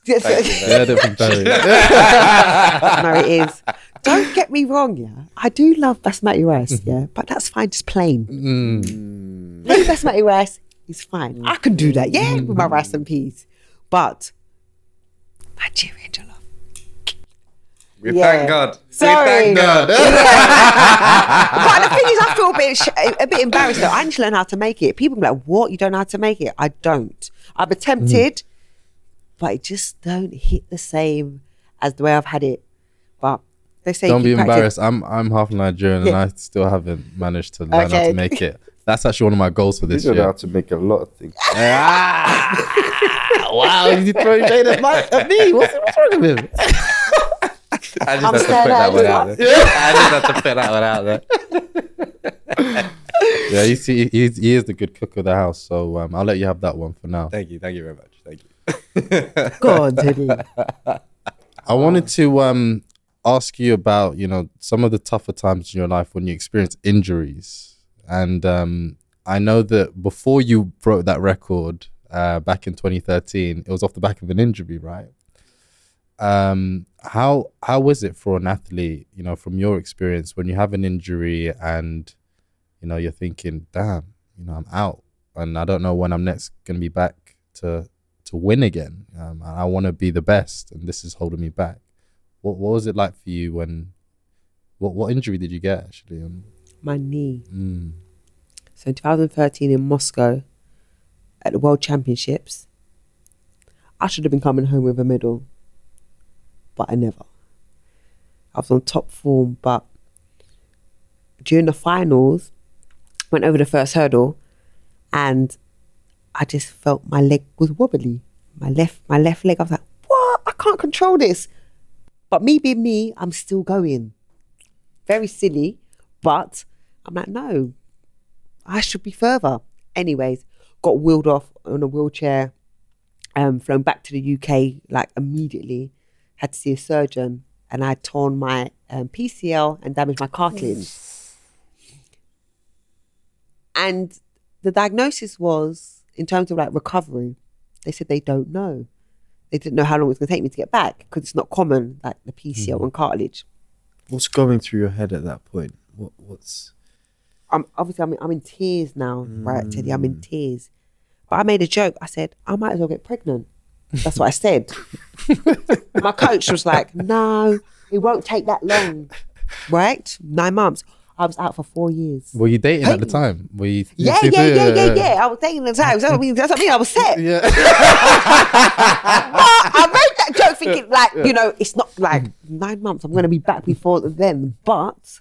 No, it is. Don't get me wrong, yeah. I do love basmati rice, yeah, but that's fine, just plain. Mm. Plain basmati rice is fine. I can do that, yeah, with my rice and peas. But Nigerian jollof. We yeah. thank God. Sorry. We thank God. Yeah. But the thing is, I feel a bit, sh- a bit embarrassed though. I need to learn how to make it. People be like, what? You don't know how to make it? I don't. I've attempted, mm. but it just don't hit the same as the way I've had it. But they say don't be practice. Embarrassed. I'm I'm half Nigerian yeah. and I still haven't managed to learn okay. how to make it. That's actually one of my goals for this you year. You know how to make a lot of things. Wow, you throwing shade at, my, at me? What's, what's wrong with him? I just I'm have to put that one out there. I just have to put that one out there. Yeah, you see, he, he is the good cook of the house, so um, I'll let you have that one for now. Thank you, thank you very much. Thank you. Go on, Teddy. I wanted to um, ask you about, you know, some of the tougher times in your life when you experience injuries, and um, I know that before you broke that record uh, back in twenty thirteen, it was off the back of an injury, right? Um, how how was it for an athlete, you know, from your experience when you have an injury and, you know, you're thinking, damn, you know, I'm out and I don't know when I'm next going to be back to to win again. Um, I want to be the best and this is holding me back. What what was it like for you when, what, what injury did you get actually? Um, My knee. Mm. So in twenty thirteen in Moscow at the World Championships, I should have been coming home with a medal. But I never. I was on top form, but during the finals, went over the first hurdle and I just felt my leg was wobbly. My left, my left leg, I was like, what? I can't control this. But me being me, I'm still going. Very silly, but I'm like, no, I should be further. Anyways, got wheeled off on a wheelchair, um, flown back to the U K like immediately. Had to see a surgeon and I'd torn my um, P C L and damaged my cartilage. And the diagnosis was, in terms of like recovery, they said they don't know. They didn't know how long it was going to take me to get back because it's not common, like the P C L mm. and cartilage. What's going through your head at that point? What, what's... I'm obviously, I'm in, I'm in tears now, mm. right, Teddy? I'm in tears. But I made a joke. I said, I might as well get pregnant. That's what I said. My coach was like, no, It won't take that long, right? Nine months. I was out for four years. Were you dating Hey. at the time? Were you? Yeah, you yeah, two- yeah, yeah, yeah. I was dating at the time. So I mean, that's what I mean. I was set. Yeah. But I made that joke thinking like, you know, it's not like nine months. I'm going to be back before then. But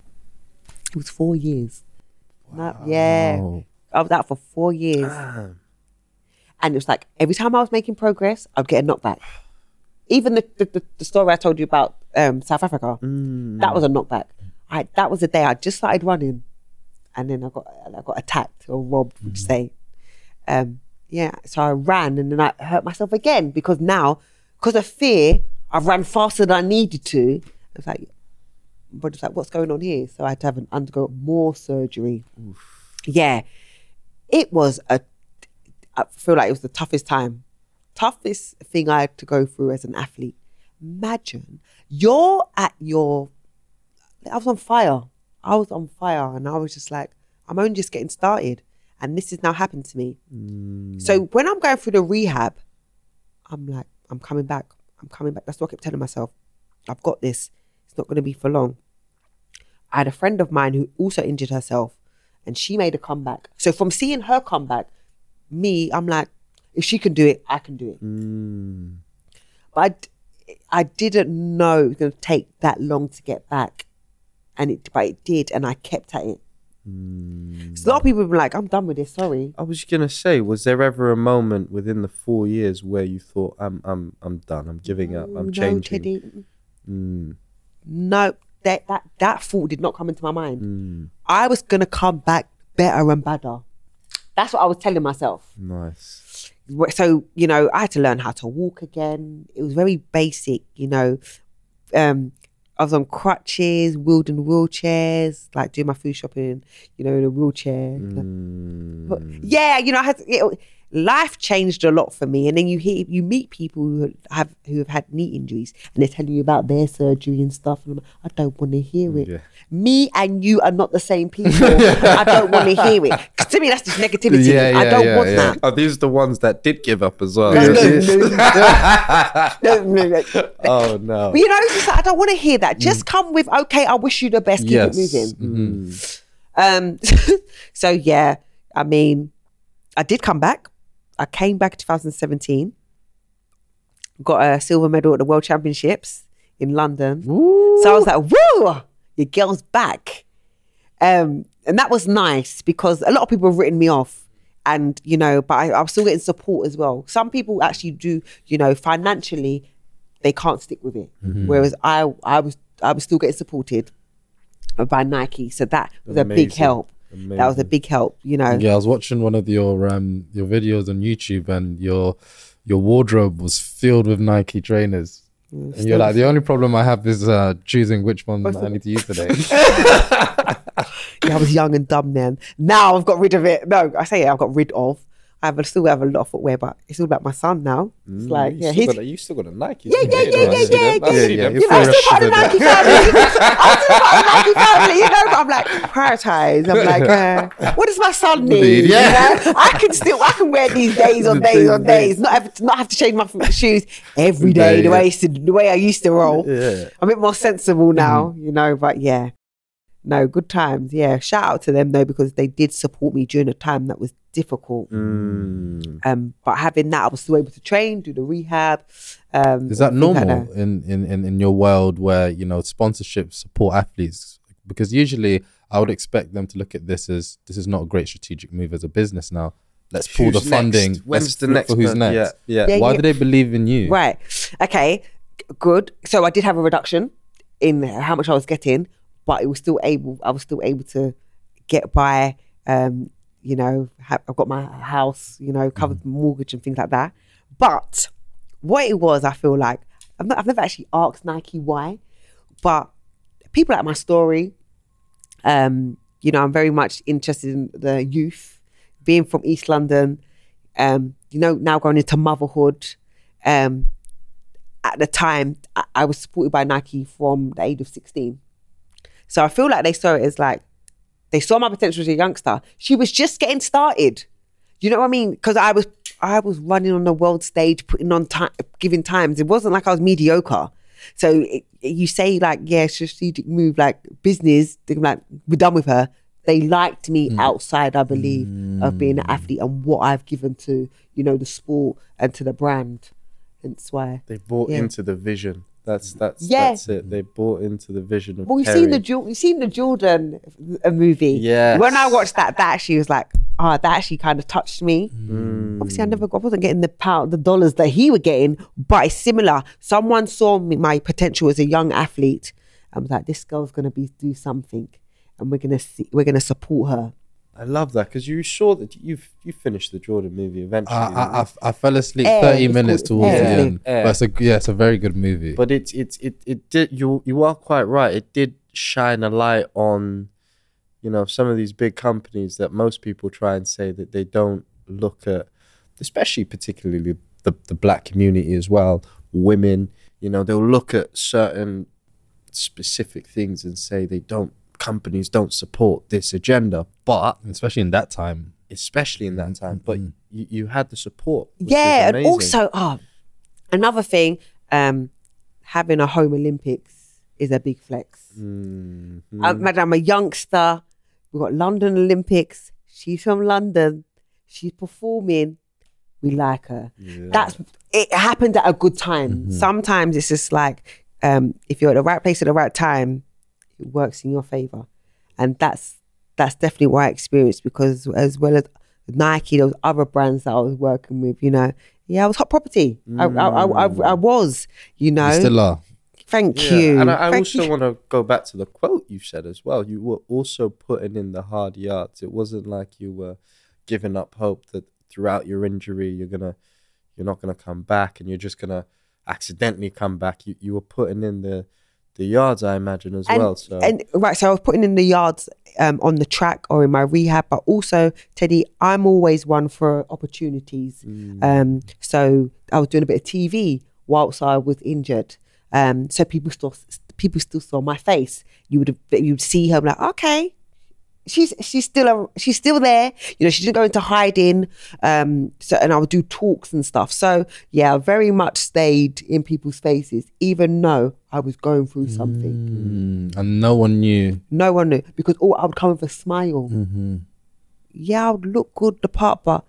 it was four years. No, yeah. Oh. I was out for four years. And it was like, every time I was making progress, I'd get a knockback. Even the, the, the, the story I told you about um, South Africa, that was a knockback. I, that was the day I just started running. And then I got I got attacked or robbed, would you say. Um, yeah, so I ran and then I hurt myself again because now, because of fear, I ran faster than I needed to. I was like, but it's like, what's going on here? So I had to have an undergo more surgery. Oof. Yeah, it was a, I feel like it was the toughest time. Toughest thing I had to go through as an athlete. Imagine, you're at your, I was on fire. I was on fire and I was just like, I'm only just getting started. And this has now happened to me. Mm. So when I'm going through the rehab, I'm like, I'm coming back. I'm coming back. That's what I kept telling myself. I've got this. It's not going to be for long. I had a friend of mine who also injured herself and she made a comeback. So from seeing her comeback, me, I'm like, if she can do it, I can do it. Mm. But I, I didn't know it was going to take that long to get back. And it, but it did, and I kept at it. Mm. So a lot of people have been like, I'm done with this, sorry. I was going to say, was there ever a moment within the four years where you thought, I'm I'm, I'm done, I'm giving up, I'm no, changing? Teddy. Mm. No, that, that, that thought did not come into my mind. Mm. I was going to come back better and better. That's what I was telling myself. Nice. So, you know, I had to learn how to walk again. It was very basic, you know. Um, I was on crutches, wheeled in wheelchairs, like doing my food shopping, you know, in a wheelchair. Mm. But yeah, you know, I had to, it, life changed a lot for me. And then you hear, you meet people who have who have had knee injuries, and they're telling you about their surgery and stuff. And I'm like, I don't want to hear it. Yeah. Me and you are not the same people. I don't want to hear it. 'Cause to me, that's just negativity. Yeah, yeah, I don't yeah, want yeah. that. Are these the ones that did give up as well? No, no, no, no, no, no. Oh no. But you know, it's just like, I don't want to hear that. Just come with, okay, I wish you the best. Keep Yes. it moving. Mm. Um, so yeah, I mean, I did come back. I came back in two thousand seventeen. Got a silver medal at the World Championships in London. Ooh. So I was like, woo, your girl's back. Um, and that was nice because a lot of people have written me off. And, you know, but I, I was still getting support as well. Some people actually do, you know, financially, they can't stick with it. Mm-hmm. Whereas I I was I was still getting supported by Nike. So that was Amazing. a big help. Amazing. That was a big help, you know. Yeah, I was watching one of your um your videos on YouTube, and your your wardrobe was filled with Nike trainers. Mm, and you're like, the only problem I have is uh, choosing which one I need to use today. Yeah, I was young and dumb then. Now I've got rid of it. No, I say it, I've got rid of. I have, still have a lot of footwear, but it's all about my son now. It's Mm, like, you yeah, still he's... got a, you still got a Nike. Yeah, yeah, yeah, yeah, yeah, yeah, I see yeah, them. yeah. You know, I'm still part of the Nike family. I'm still part of the Nike family, you know. But I'm like, prioritize. I'm like, uh, what does my son need? Yeah. You know? I can still, I can wear these days on days on days. Not have to, not have to change my f- shoes every day. The way I used to, the way I used to roll. Yeah. I'm a bit more sensible now, mm-hmm. you know. But yeah, no, good times. Yeah, shout out to them though, because they did support me during a time that was difficult. Mm. Um, but having that, I was still able to train, do the rehab. Um, Is that things normal like that. in, in, in, in your world where, you know, sponsorships support athletes? Because usually I would expect them to look at this as, this is not a great strategic move as a business now. Let's pull Who's the funding. next? When's Let's the look next for who's one? next? Yeah, yeah. Why yeah. do they believe in you? Right. Okay. Good. So I did have a reduction in how much I was getting, but it was still able. I was still able to get by. Um, you know, have, I've got my house. You know, covered mm. mortgage and things like that. But what it was, I feel like I've, not, I've never actually asked Nike why, but people like my story. Um, you know, I'm very much interested in the youth, being from East London. Um, you know, now going into motherhood. Um, at the time, I, I was supported by Nike from the age of sixteen. So I feel like they saw it as like, they saw my potential as a youngster. She was just getting started. You know what I mean? Because I was I was running on the world stage, putting on time, giving times. It wasn't like I was mediocre. So it, you say like, yeah, strategic move, like business, they're like, we're done with her. They liked me mm. outside, I believe, mm. of being an athlete and what I've given to, you know, the sport and to the brand. That's why they bought yeah. into the vision. That's that's yeah. that's it. They bought into the vision of. Well, you've Perry. seen the you've seen the Jordan a movie. Yeah. When I watched that, that actually was like, ah, oh, that actually kind of touched me. Mm. Obviously, I never, I wasn't getting the pound, the dollars that he was getting, but it's similar. Someone saw me, my potential as a young athlete. I was like, this girl's gonna be do something, and we're gonna see, we're gonna support her. I love that because you saw that you you finished the Jordan movie eventually. I I, I, I fell asleep Air, thirty minutes called towards Air. the end, Air. but it's a yeah, it's a very good movie. But it it it it did you you are quite right. It did shine a light on, you know, some of these big companies that most people try and say that they don't look at, especially particularly the the black community as well, women. You know, they'll look at certain specific things and say they don't. Companies don't support this agenda, but especially in that time, especially in that time, but you, you had the support. Yeah, and also, oh, another thing, um, having a home Olympics is a big flex. Mm-hmm. Uh, madam, I'm a youngster. We've got London Olympics. She's from London. She's performing. We like her. Yeah. That's it. Happened at a good time. Mm-hmm. Sometimes it's just like um, if you're at the right place at the right time. It works in your favor, and that's that's definitely what I experienced because as well as Nike, those other brands that I was working with, you know, yeah, I was hot property. Mm. I, I, I, I, I was, you know, you still are. Thank yeah. you. And I, I Thank also you. want to go back to the quote you said as well. You were also putting in the hard yards. It wasn't like you were giving up hope that throughout your injury you're gonna you're not gonna come back and you're just gonna accidentally come back. You you were putting in the The yards, I imagine, as and, well. So and right, so I was putting in the yards um, on the track or in my rehab, but also, Teddy, I'm always one for opportunities. Mm. Um, so I was doing a bit of T V whilst I was injured. Um, so people still people still saw my face. You would you'd see her like, okay, she's she's still a, she's still there. You know, she didn't go into hiding. Um, so and I would do talks and stuff. So yeah, I very much stayed in people's faces, even though I was going through something. Mm, and no one knew. No one knew because oh, I would come with a smile. Mm-hmm. Yeah, I would look good the part, but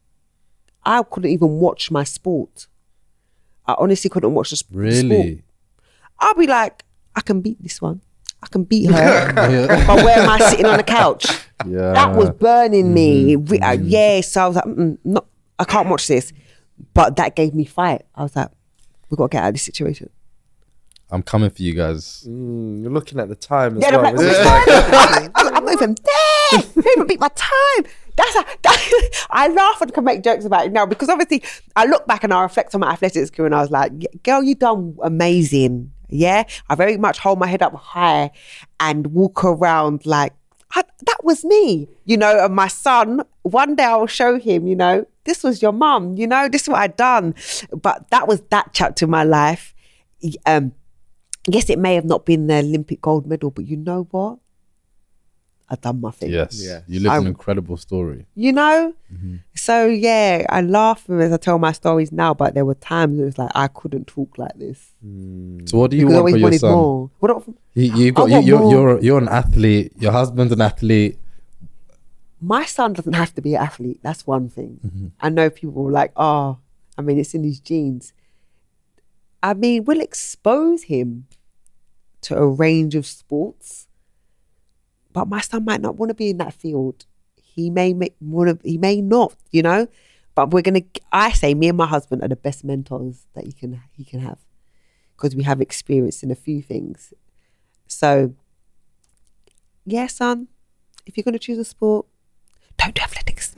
I couldn't even watch my sport. I honestly couldn't watch the sp- Really? sport. I'll be like, I can beat this one. I can beat her. But where am I sitting on the couch? Yeah. That was burning me. Mm-hmm. Re- uh, yeah, so I was like, mm, no, I can't watch this. But that gave me fight. I was like, we've got to get out of this situation. I'm coming for you guys. mm, you're looking at the time as Yeah, well. I'm, like, isn't it? I'm, I'm, I'm not even there. They even beat my time. That's a, that, I laugh and can make jokes about it now because obviously I look back and I reflect on my athletics career and I was like, girl, you done amazing. Yeah, I very much hold my head up high and walk around like I, that was me, you know. And my son, one day I'll show him, you know, this was your mum, you know, this is what I'd done. But that was that chapter in my life. Um, yes, it may have not been the Olympic gold medal, but you know what? I've done my thing. Yes. Yeah. You lived I- an incredible story. You know? Mm-hmm. So yeah, I laugh as I tell my stories now, but there were times it was like I couldn't talk like this. So what do you because I want always for your wanted son? more. What do- You, you've got I you, want you're more. you're you're an athlete. Your husband's an athlete. My son doesn't have to be an athlete. That's one thing. Mm-hmm. I know people were like, oh, I mean, it's in his genes. I mean, we'll expose him to a range of sports, but my son might not want to be in that field. He may make want to, he may not, you know. But we're gonna. I say, me and my husband are the best mentors that he can he can have because we have experience in a few things. So, yeah, son, if you're gonna choose a sport, don't do athletics.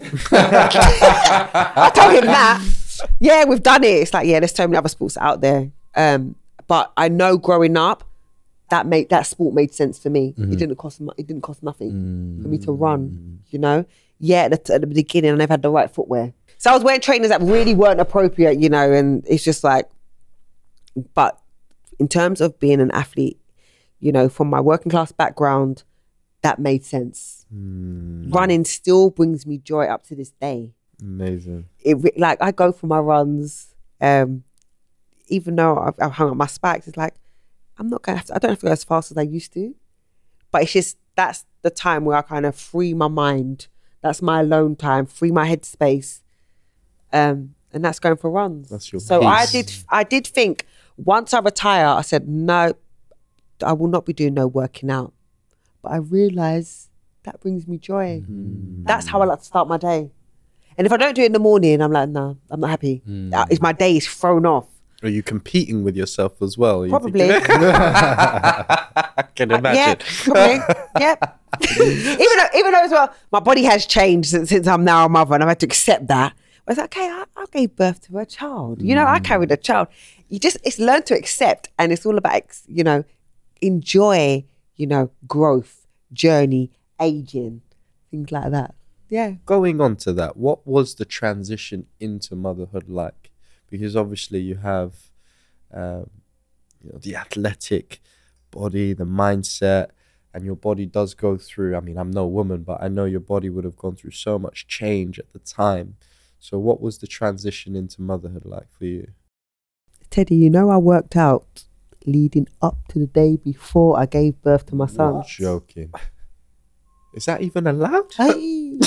I told him that. Yeah, we've done it. It's like, yeah, there's so many other sports out there. Um, but I know growing up, that made that sport made sense for me. Mm-hmm. It didn't cost mu- it didn't cost nothing Mm. for me to run. You know, yeah, at the, at the beginning, I never had the right footwear, so I was wearing trainers that really weren't appropriate. You know, and it's just like, but in terms of being an athlete, you know, from my working class background, that made sense. Mm, Running still brings me joy up to this day. amazing. It re- like I go for my runs, um, even though I've, I've hung up my spikes. It's like I'm not gonna have to, I don't have to go as fast as I used to. But it's just, that's the time where I kind of free my mind. That's my alone time, free my headspace. Um, and that's going for runs. That's your so peace. I did I did think, once I retire, I said, no, I will not be doing no working out. But I realised that brings me joy. Mm. That's how I like to start my day. And if I don't do it in the morning, I'm like, no, I'm not happy. Mm. Uh, If my day is thrown off. Are you competing with yourself as well? Are you Probably. thinking- I can imagine. Yeah, probably. Yep. even though, even though as well, my body has changed since, since I'm now a mother, and I've had to accept that. I was like, okay, I, I gave birth to a child. You know, Mm. I carried a child. You just, it's learn to accept, and it's all about, you know, enjoy, you know, growth, journey, aging, things like that. Yeah. Going on to that, what was the transition into motherhood like? Because obviously you have um, you know, the athletic body, the mindset, and your body does go through, I mean, I'm no woman, but I know your body would have gone through so much change at the time. So what was the transition into motherhood like for you? Teddy, you know, I worked out leading up to the day before I gave birth to my son. Not joking. Is that even allowed? Hey.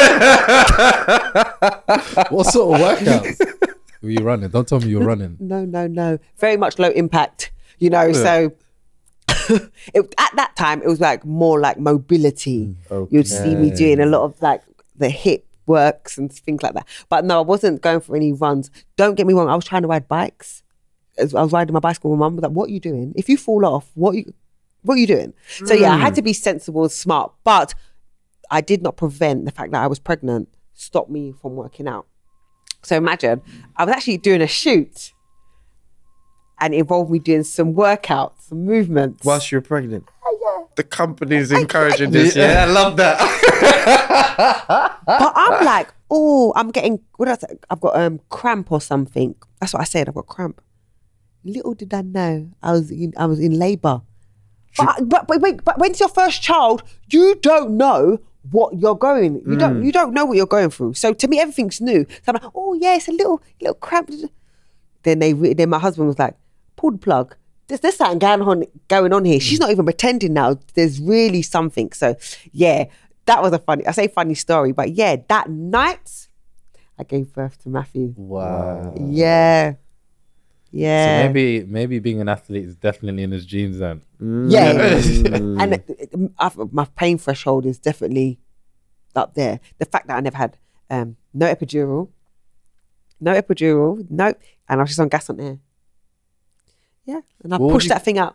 What sort of workouts were you running? Don't tell me you were running. No, no, no. Very much low impact, you know, so it, at that time, it was like more like mobility. Okay. You'd see me doing a lot of like the hip works and things like that. But no, I wasn't going for any runs. Don't get me wrong, I was trying to ride bikes. As I was riding my bicycle, my mum was like, what are you doing? If you fall off, what are you, what are you doing? So yeah, I had to be sensible and smart, but I did not prevent the fact that I was pregnant, stop me from working out. So imagine, I was actually doing a shoot and it involved me doing some workouts, some movements. Whilst you're pregnant? Oh, yeah. The company's encouraging this. Yeah, I love that. But I'm like, oh, I'm getting, what did I say? I've got um, cramp or something. That's what I said, I've got cramp. Little did I know, I was in, I was in labour. But, but, but, wait, but when it's your first child, you don't know what you're going. You Mm. don't you don't know what you're going through. So to me, everything's new. So I'm like, oh yeah, it's a little little cramp. Then they re- then my husband was like, pull the plug. There's there's something going on going on here. She's not even pretending now. There's really something. So yeah, that was a funny. I say funny story, but yeah, that night I gave birth to Matthew. Wow. Yeah, yeah. So maybe maybe being an athlete is definitely in his genes then. Yeah, Mm. and it- it- I've- my pain threshold is definitely up there. The fact that I never had um, no epidural, no epidural, no, and I was just on gas on air. Yeah, and I What would pushed you- that thing out.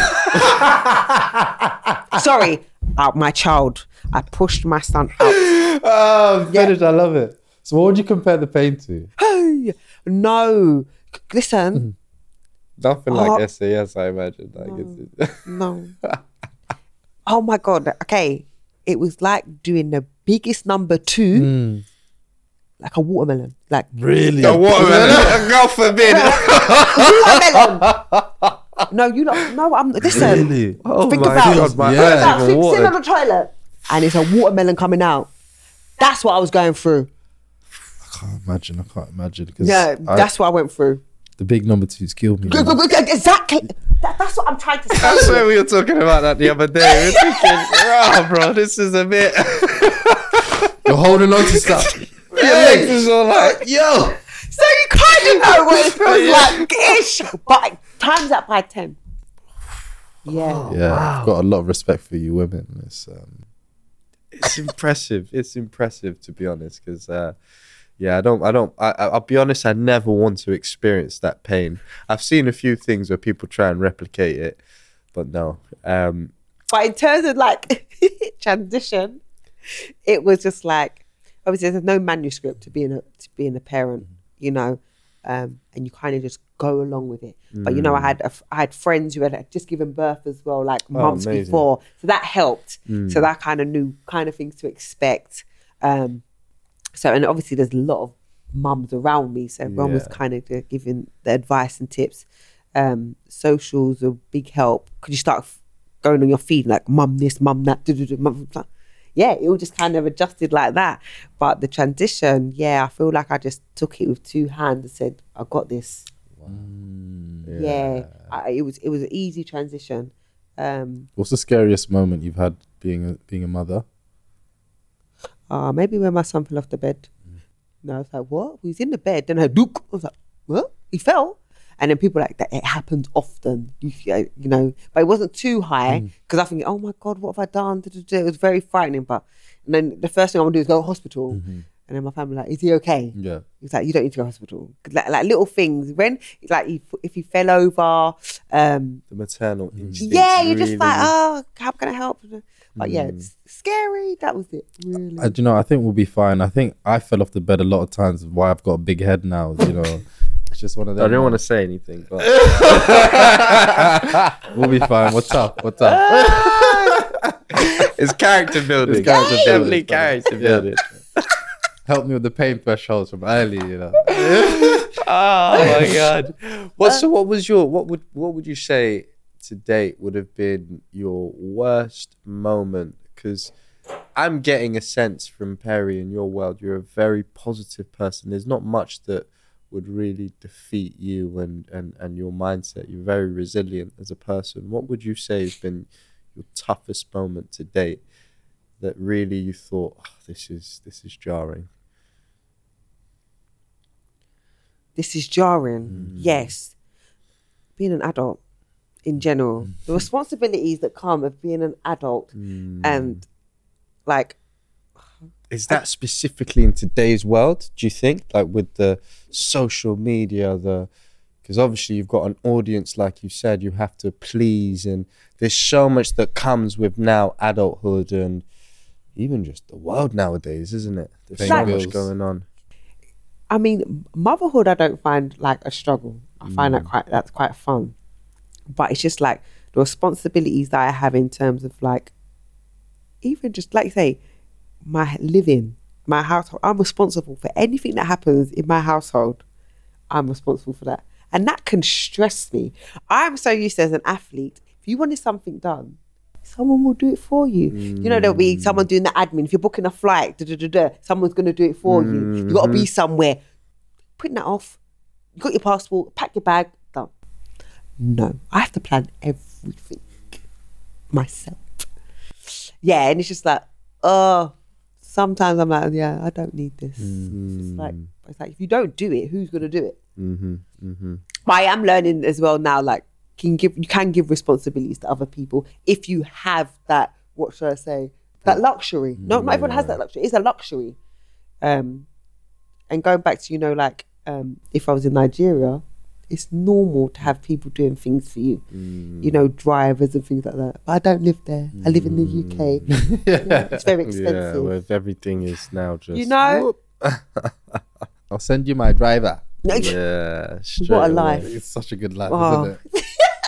Sorry, out my child. I pushed my son out. Oh, finished. I love it. So what would you compare the pain to? Hey, no, listen, Nothing Oh. like S A S, I imagine. Like it's, no. Oh my God. Okay, it was like doing the biggest number two, Mm. like a watermelon, like Really? the watermelon. God forbid. watermelon. No, you don't. No, I'm. Listen. Really? Oh Think my about God, it. my Yeah. eyes About even sitting watered. on the toilet, and it's a watermelon coming out. That's what I was going through. I can't imagine. I can't imagine. Cause Yeah, I- that's what I went through. the big number twos killed me. man. Exactly. That, that's what I'm trying to That's say. why we were talking about that the other day. We were thinking, oh, bro, this is a bit. You're holding on to stuff. Your legs is all like, yo. So you kind of know what it feels like, ish, but times that by ten. Yeah. Yeah, I've got a lot of respect for you women. It's, um, It's impressive. It's impressive, to be honest, because uh, yeah, I don't, I don't, I, I- I'll be honest, I never want to experience that pain. I've seen a few things where people try and replicate it, but no. Um, But in terms of like transition, it was just like, obviously there's no manuscript to being a to being a parent, you know, um, and you kind of just go along with it. But you know, I had a, I had friends who had just given birth as well, like months amazing. before, so that helped. So that kind of knew kind of things to expect. Um, so and obviously there's a lot of mums around me, so everyone was Yeah. kind of giving the advice and tips. Um, socials a big help. Could you start f- going on your feed like mum this, mum that, do, do, do, mum that. Yeah, it all just kind of adjusted like that. But the transition, yeah, I feel like I just took it with two hands and said, I got this. yeah, I, it was it was an easy transition. Um, What's the scariest moment you've had being a, being a mother? uh, maybe when my son fell off the bed. Mm. No, I was like, what? He was in the bed. Then I dook. I was like, what? He fell. And then people like that. It happens often, you, you know. But it wasn't too high because mm. I think, oh my God, what have I done? It was very frightening. But and then the first thing I want to do is go to hospital. Mm-hmm. And then my family like, is he okay? Yeah. He's like, you don't need to go to hospital. Like, like little things. When, like, he, if he fell over. Um, the maternal instinct. Yeah, you're really... just like, oh, how can I help? But mm. yeah, it's scary. That was it, really. Uh, do you know, I think we'll be fine. I think I fell off the bed a lot of times. Why I've got a big head now, you know. It's just one of them. I didn't want to say anything, but. We'll be fine. What's up? What's up? It's character building. It's character Yay! building. Definitely character building. Help me with the pain thresholds from early, you know. Oh my God! What so? What was your? What would? What would you say to date would have been your worst moment? Because I'm getting a sense from Perry in your world, you're a very positive person. There's not much that would really defeat you and and and your mindset. You're very resilient as a person. What would you say has been your toughest moment to date that really you thought, oh, this is this is jarring? This is jarring. Mm. Yes. Being an adult in general. Mm. The responsibilities that come of being an adult mm. and like... Is that I, specifically in today's world, do you think? Like with the social media, the... Because obviously you've got an audience, like you said, you have to please, and there's so much that comes with now adulthood and even just the world nowadays, isn't it? There's so much going on. I mean, motherhood I don't find like a struggle. I find mm. that quite that's quite fun. But it's just like the responsibilities that I have in terms of like, even just like you say, my living, my household. I'm responsible for anything that happens in my household. I'm responsible for that. And that can stress me. I'm so used to, as an athlete, if you wanted something done, someone will do it for you. Mm. You know, there'll be someone doing the admin. If you're booking a flight, da, da, da, da, someone's going to do it for mm. you. You've got to be somewhere. Putting that off. You got your passport, pack your bag, done. No, I have to plan everything myself. Yeah, and it's just like, oh, sometimes I'm like, yeah, I don't need this. Mm. It's like, it's like, if you don't do it, who's going to do it? Mm-hmm, mm-hmm. But I am learning as well now, like, can give you can give responsibilities to other people if you have that, what should I say, that luxury. No, not everyone has that luxury. It's a luxury. Um, and going back to, you know, like, um, if I was in Nigeria, it's normal to have people doing things for you, mm. you know, drivers and things like that. But I don't live there. I live in the U K. Yeah, it's very expensive. Yeah, where everything is now just... You know? I'll send you my driver. Yeah, what a life. It's such a good life, oh. isn't it?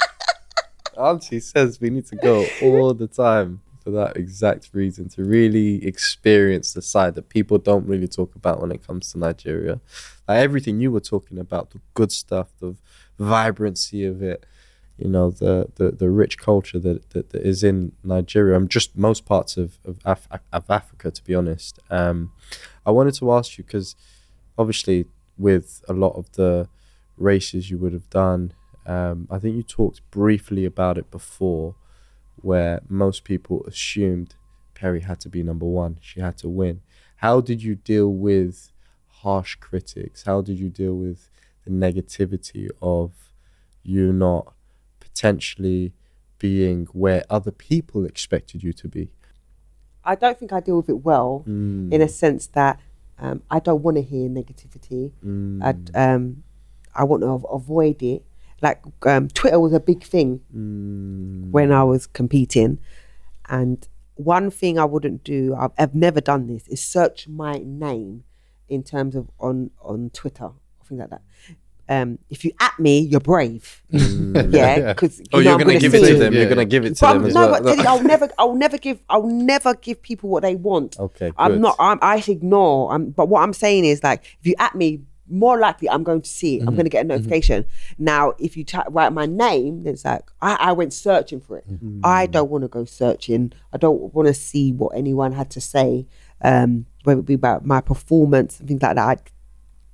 Auntie says we need to go all the time for that exact reason, to really experience the side that people don't really talk about when it comes to Nigeria. Like everything you were talking about, the good stuff, the vibrancy of it, you know, the the, the rich culture that, that, that is in Nigeria, and just most parts of, of, Af- of Africa, to be honest. Um, I wanted to ask you, because obviously with a lot of the races you would have done, Um, I think you talked briefly about it before, where most people assumed Perry had to be number one. She had to win. How did you deal with harsh critics? How did you deal with the negativity of you not potentially being where other people expected you to be? I don't think I deal with it well, mm. in a sense that um, I don't want to hear negativity. Mm. I'd, um, I want to av- avoid it. Like um, Twitter was a big thing mm. when I was competing, and one thing I wouldn't do, I've, I've never done this, is search my name in terms of on on Twitter or things like that. Um, if you at me, you're brave. Mm. Yeah, because oh, you you're going to give it to them. Yeah. You're going to give it to but them as no, well. but Teddy, I'll never, I'll never give, I'll never give people what they want. Okay, good. I'm not. I'm, I ignore. I'm, but what I'm saying is, like, if you at me, more likely I'm going to see it. Mm-hmm. I'm going to get a notification. Mm-hmm. Now, if you t- write my name, then it's like, I, I went searching for it. Mm-hmm. I don't want to go searching. I don't want to see what anyone had to say, um, whether it be about my performance and things like that. I,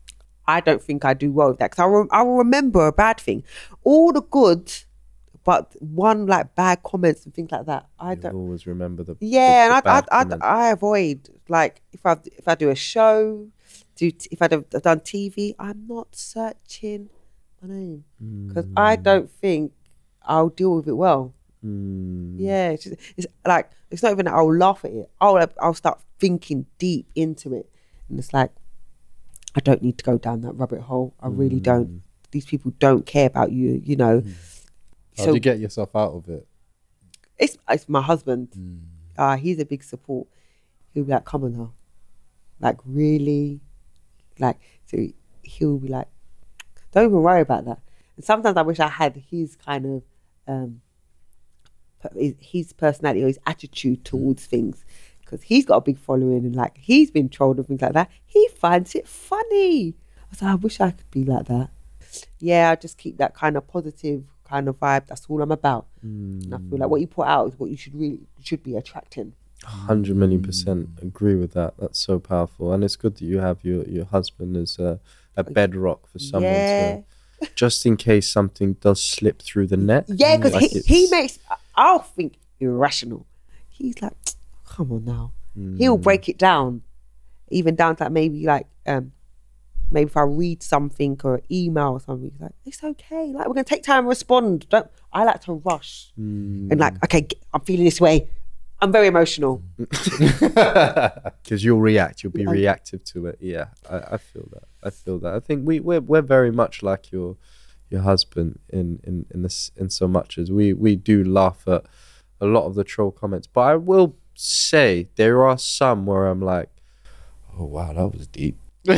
I don't think I do well with that because I, re- I will remember a bad thing. All the good, but one like bad comments and things like that. I You don't always remember the Yeah, the, the and I, bad I, I, comment. I avoid like if I if I do a show, do if I've I've done T V, I'm not searching my name because I don't think I'll deal with it well. Mm. Yeah, it's, just, it's like it's not even that I'll laugh at it. I'll I'll start thinking deep into it, and it's like I don't need to go down that rabbit hole. I really don't. These people don't care about you. You know. How So do you get yourself out of it? it's it's my husband. Uh, he's a big support. He'll be like, "Come on now, like really, like." So he'll be like, "Don't even worry about that." And sometimes I wish I had his kind of um, his- his personality or his attitude towards things, because he's got a big following and like he's been trolled and things like that. He finds it funny. I was like, I wish I could be like that. Yeah, I just keep that kind of positive kind of vibe. That's all I'm about. And I feel like what you put out is what you should really should be attracting. Hundred million percent agree with that. That's so powerful, and it's good that you have your your husband as a, a bedrock for someone Yeah. to, just in case something does slip through the net. Yeah, because Like he, he it's- makes, I'll think irrational. He's like, come on now. He'll break it down, even down to like maybe like, um, maybe if I read something or email or something, he's like, it's okay. Like, we're going to take time to respond. Don't, I like to rush. And like, okay, g- I'm feeling this way. I'm very emotional. because you'll react, you'll be reactive to it. Yeah, I, I feel that. I feel that. I think we we're we're very much like your your husband in in in this in so much as we we do laugh at a lot of the troll comments. But I will say there are some where I'm like, oh wow, that was deep. I'm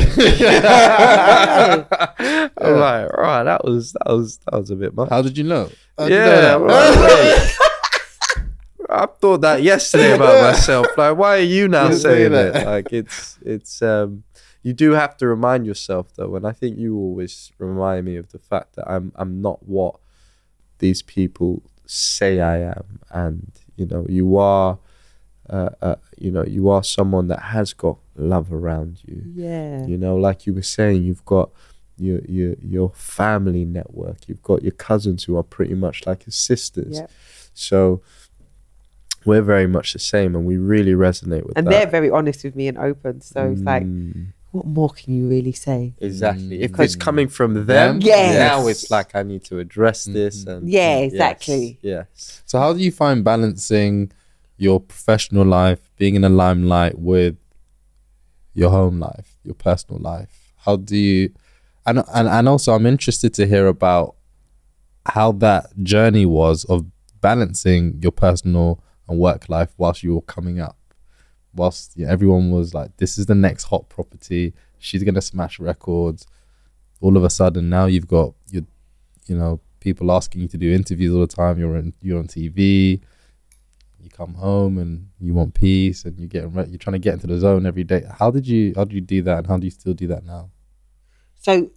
like, right, that was that was that was a bit much. How did you know? How did you know Yeah, that? right. I thought that yesterday about myself. Like, why are you now You say saying it? that. Like, it's it's um, you do have to remind yourself though, and I think you always remind me of the fact that I'm I'm not what these people say I am, and you know, you are, uh, uh you know, you are someone that has got love around you. Yeah. You know, like you were saying, you've got your your your family network. You've got your cousins who are pretty much like your sisters. Yep. So we're very much the same, and we really resonate with And that. they're very honest with me and open. So it's like, Mm, what more can you really say? exactly. If Mm. it's coming from them, Yes. now it's like I need to address this. And Yeah, yes, exactly. Yes. So how do you find balancing your professional life, being in the limelight, with your home life, your personal life? How do you, and and, and also I'm interested to hear about how that journey was of balancing your personal and work life whilst you were coming up, whilst yeah, everyone was like, this is the next hot property, she's gonna smash records. All of a sudden now you've got your, you know, people asking you to do interviews all the time. You're in, you're on T V. You come home and you want peace, and you're getting re- you're trying to get into the zone every day. How did you how did you do that, and how do you still do that now? So,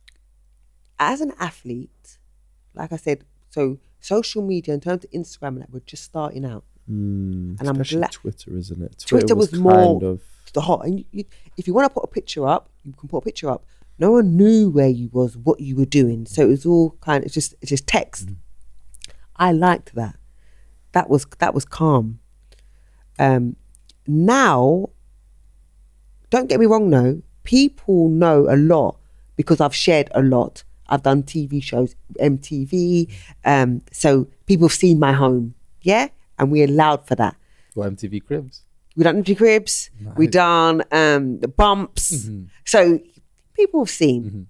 as an athlete, like I said, so social media in terms of Instagram, like we're just starting out. Mm, And I'm especially glad- Twitter, isn't it? Twitter was kind more- of The hot, and you, you, if you want to put a picture up, you can put a picture up. No one knew where you was, what you were doing, so it was all kind of it's just it's just text. I liked that. That was that was calm. Um, now, don't get me wrong. though, people know a lot because I've shared a lot. I've done T V shows, M T V, um, so people have seen my home, yeah, and we're allowed for that. What, M T V Cribs? We done empty cribs. We done um, the bumps. So people have seen,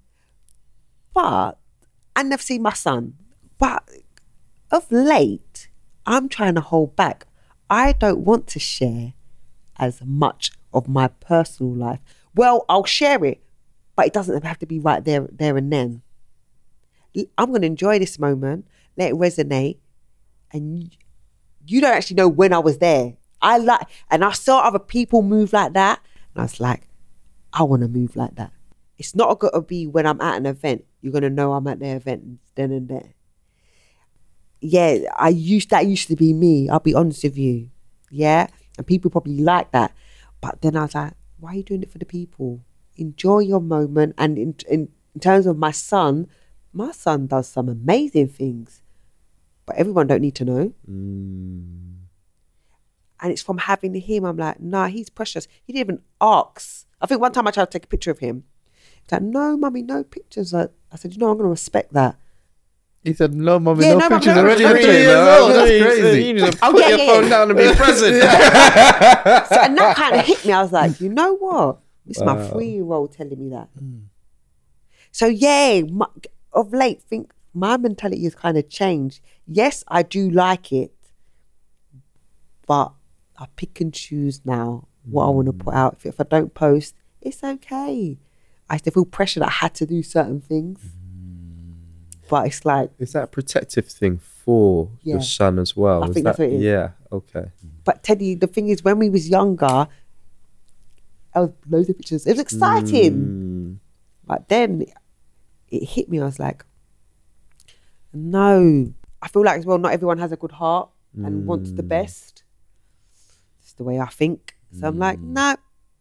but I never seen my son. But of late, I'm trying to hold back. I don't want to share as much of my personal life. Well, I'll share it, but it doesn't have to be right there, there and then. I'm going to enjoy this moment, let it resonate, and you don't actually know when I was there. I like, and I saw other people move like that, and I was like, I want to move like that. It's not got to be when I'm at an event. You're gonna know I'm at the event then and there. Yeah, I used that used to be me. I'll be honest with you. Yeah, and people probably like that, but then I was like, why are you doing it for the people? enjoy your moment. And in, in, in terms of my son, my son does some amazing things, but everyone don't need to know. Mm. And it's from having him, I'm like, nah, he's precious. He didn't even ask. I think one time I tried to take a picture of him. He's like, no, mummy, no pictures. I, I said, you know, I'm going to respect that. He said, no, mommy, Yeah, no, no, mummy, pictures. no, Already no, three no, years no, old. no, That's no, crazy. You need to Oh, put yeah, your yeah, phone yeah. down and be present. So, and that kind of hit me. I was like, you know what? It's my Wow. three-year-old telling me that. Mm. So, yeah, my, of late, think my mentality has kind of changed. Yes, I do like it, but I pick and choose now what mm. I want to put out. If, if I don't post, it's okay. I still feel pressure that I had to do certain things. Mm. But it's like... Is that a protective thing for yeah. your son as well? I is think that, that's what it is. Yeah, okay. But Teddy, the thing is, when we was younger, I was loads of pictures. It was exciting. Mm. But then it hit me. I was like, no. I feel like as well, not everyone has a good heart and mm. wants the best. It's the way I think. So mm. I'm like, no.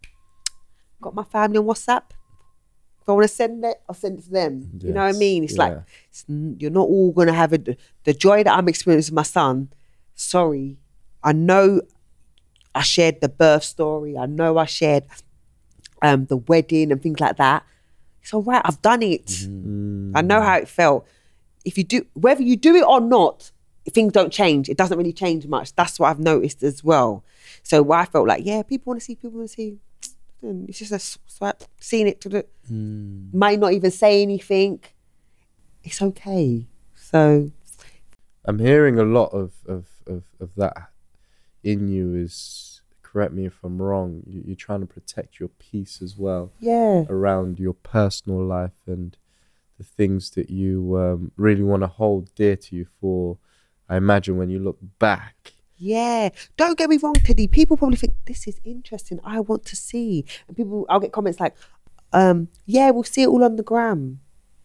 Got my family on WhatsApp. If I want to send it, I'll send it to them. Yes. You know what I mean? It's yeah. like, it's, you're not all going to have it. The joy that I'm experiencing with my son, sorry. I know I shared the birth story. I know I shared um, the wedding and things like that. It's all right. I've done it. Mm. I know how it felt. If you do, whether you do it or not, things don't change. It doesn't really change much. That's what I've noticed as well. So where I felt like, yeah, people want to see, people want to see. It's just a swipe, seeing it to the, mm. might not even say anything. It's okay. So. I'm hearing a lot of, of, of, of that in you is, correct me if I'm wrong, you, you're trying to protect your peace as well. Yeah. Around your personal life and the things that you um, really want to hold dear to you for, I imagine, when you look back. Yeah. Don't get me wrong, Teddy. People probably think, this is interesting. I want to see. And people, I'll get comments like, um, yeah, we'll see it all on the gram.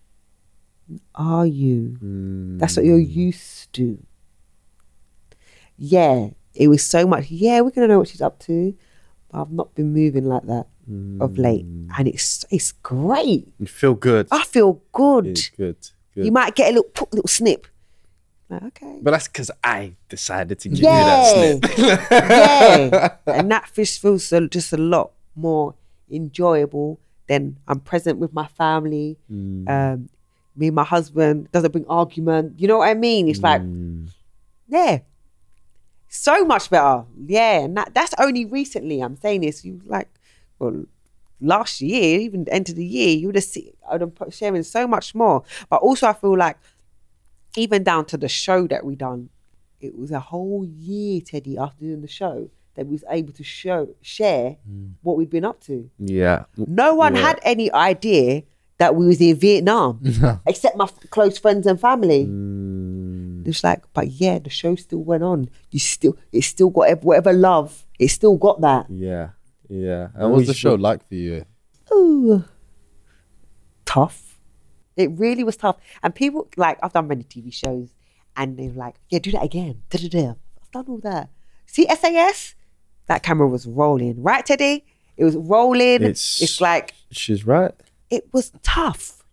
Are you? Mm. That's what you're used to. Yeah. It was so much, yeah, we're going to know what she's up to. But I've not been moving like that mm. of late. And it's it's great. You feel good. I feel good. It's good. good. You might get a little little snip. Like, okay. But that's because I decided to give yeah. you that snip. Yeah. And that fish feels so, just a lot more enjoyable than I'm present with my family. Mm. Um, me and my husband doesn't bring argument. You know what I mean? It's mm. like, yeah. So much better. Yeah. And that, that's only recently I'm saying this. You like, well, last year, even the end of the year, you would have seen, I would have sharing so much more. But also I feel like, even down to the show that we done, it was a whole year, Teddy, after doing the show, that we was able to show share mm. what we'd been up to. Yeah. No one yeah. had any idea that we was in Vietnam, except my f- close friends and family. Mm. It's like, but yeah, the show still went on. You still, it still got whatever love. It still got that. Yeah, yeah. And what was the show like for you? Ooh, tough. It really was tough. And people, like, I've done many T V shows and they're like, yeah, do that again. Da-da-da. I've done all that. See S A S? That camera was rolling. Right, Teddy? It was rolling. It's, it's like... She's right. It was tough.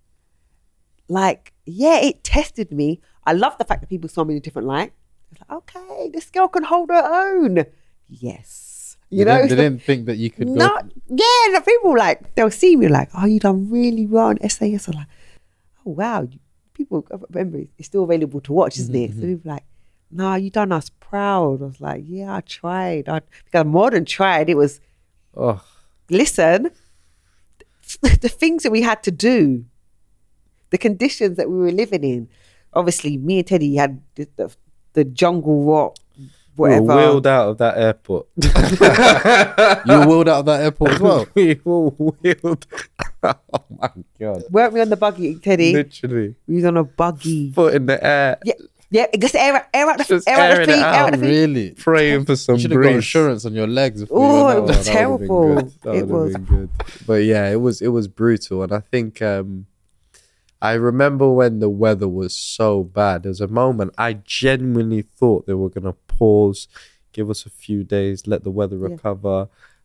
Like, yeah, it tested me. I love the fact that people saw me in a different light. It's like, okay, this girl can hold her own. Yes. You they know? Didn't, they didn't think that you could go... Not, yeah, the people like, they'll see me like, oh, you done really well on S A S. I'm like, oh, wow. People, remember, it's still available to watch, isn't mm-hmm. it? So people like, no, you done us proud. I was like, yeah, I tried. I, because more than tried, it was, oh. Listen, the things that we had to do, the conditions that we were living in. Obviously, me and Teddy had the, the, the jungle rock, whatever. We were wheeled out of that airport. You were wheeled out of that airport as well? We were wheeled. Oh my God. Weren't we on the buggy, Teddy? Literally. We was on a buggy. Foot in the air. Yeah. Yeah, just air, air out the, just air out the feet, air out the feet. Really? Praying for some you should breeze. have got insurance on your legs. Oh, it was that terrible. That it was. Been good. But yeah, it was it was brutal. And I think um, I remember when the weather was so bad, there was a moment I genuinely thought they were going to pause, give us a few days, let the weather recover. Yeah.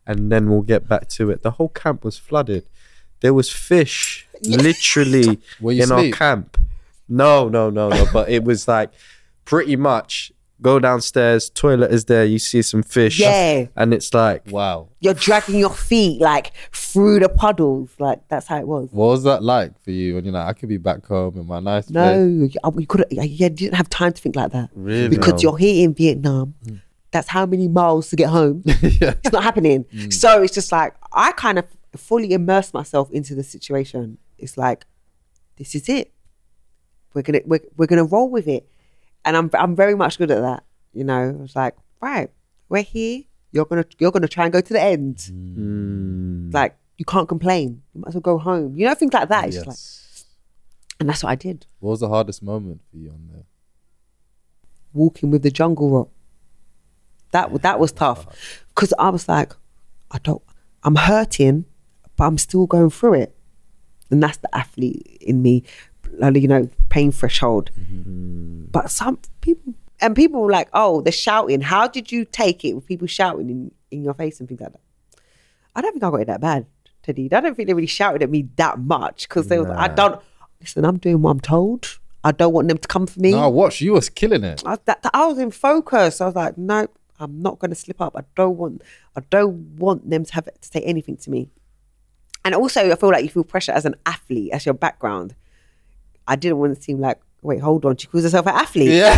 and then we'll get back to it. The whole camp was flooded. There was fish literally Were you in our asleep? camp. No, no, no, no. But it was like pretty much go downstairs, toilet is there, you see some fish. Yeah. And it's like, Wow. You're dragging your feet like through the puddles. Like that's how it was. What was that like for you when you're like, I could be back home in my nice place? No, you could. You didn't have time to think like that. Really? Because No. you're here in Vietnam. That's how many miles to get home. Yeah. It's not happening. So it's just like I kind of fully immerse myself into the situation. It's like, this is it. We're gonna we're, we're gonna roll with it, and I'm I'm very much good at that. You know, it's like, right, we're here. You're gonna you're gonna try and go to the end. mm, Like you can't complain. You might as well go home. You know, things like that. It's just like, Yes. and that's what I did. What was the hardest moment for you on there? Walking with the jungle rock. That that was tough because I was like, I don't. I'm hurting, but I'm still going through it, and that's the athlete in me. Like, you know, pain threshold. But some people and people were like, oh, they're shouting. How did you take it with people shouting in, in your face and things like that? I don't think I got it that bad, Teddy. I don't think they really shouted at me that much because they was. I don't listen. I'm doing what I'm told. I don't want them to come for me. No, I watched. You was killing it. I, that, that- I was in focus. I was like, no, I'm not going to slip up. I don't want. I don't want them to have to say anything to me. And also, I feel like you feel pressure as an athlete, as your background. I didn't want to seem like, wait, hold on, she calls herself an athlete. Yeah.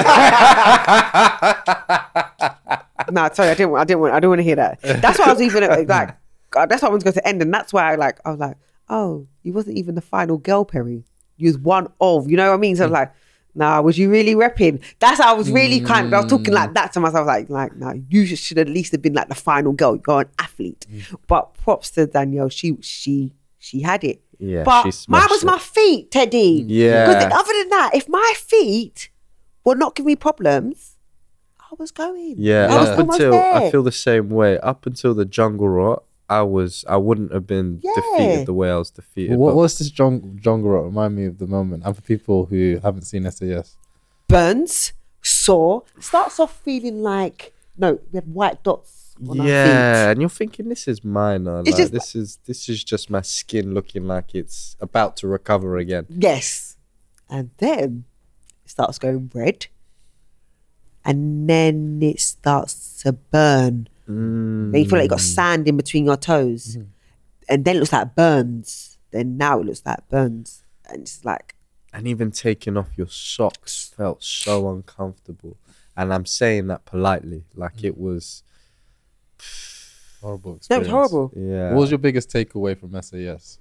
No, sorry, I didn't. want- I didn't want. I don't want to hear that. That's why I was even like. God, that's why I was going to end, and that's why I like. I was like, oh, you wasn't even the final girl, Perry. You was one of. You know what I mean? So I was like, nah, was you really repping? That's how I was really kind of. I was talking like that to myself, like, like, nah, you should at least have been like the final girl. You're an athlete. But props to Danielle. She, she, she had it. Yeah, but she mine smashed was it. my feet, Teddy. Yeah. Because other than that, if my feet were not giving me problems, I was going. Yeah, I was up almost until there. I feel the same way. Up until the jungle rot, I was I wouldn't have been Yeah. defeated the way I was defeated. what but what's this jung- jungle rock? Remind me of the moment. And for people who haven't seen S A S. Burns, sore, starts off feeling like, no, we had white dots on our yeah, feet. and you're thinking this is minor. It's Like, just- this is this is just my skin looking like it's about to recover again. Yes. And then it starts going red. And then it starts to burn. Mm. Then you feel like you got sand in between your toes. And then it looks like burns. Then now it looks like burns. And it's like, And even taking off your socks felt so uncomfortable. And I'm saying that politely, like it was. Horrible no, experience. it's horrible. Yeah. What was your biggest takeaway from S A S?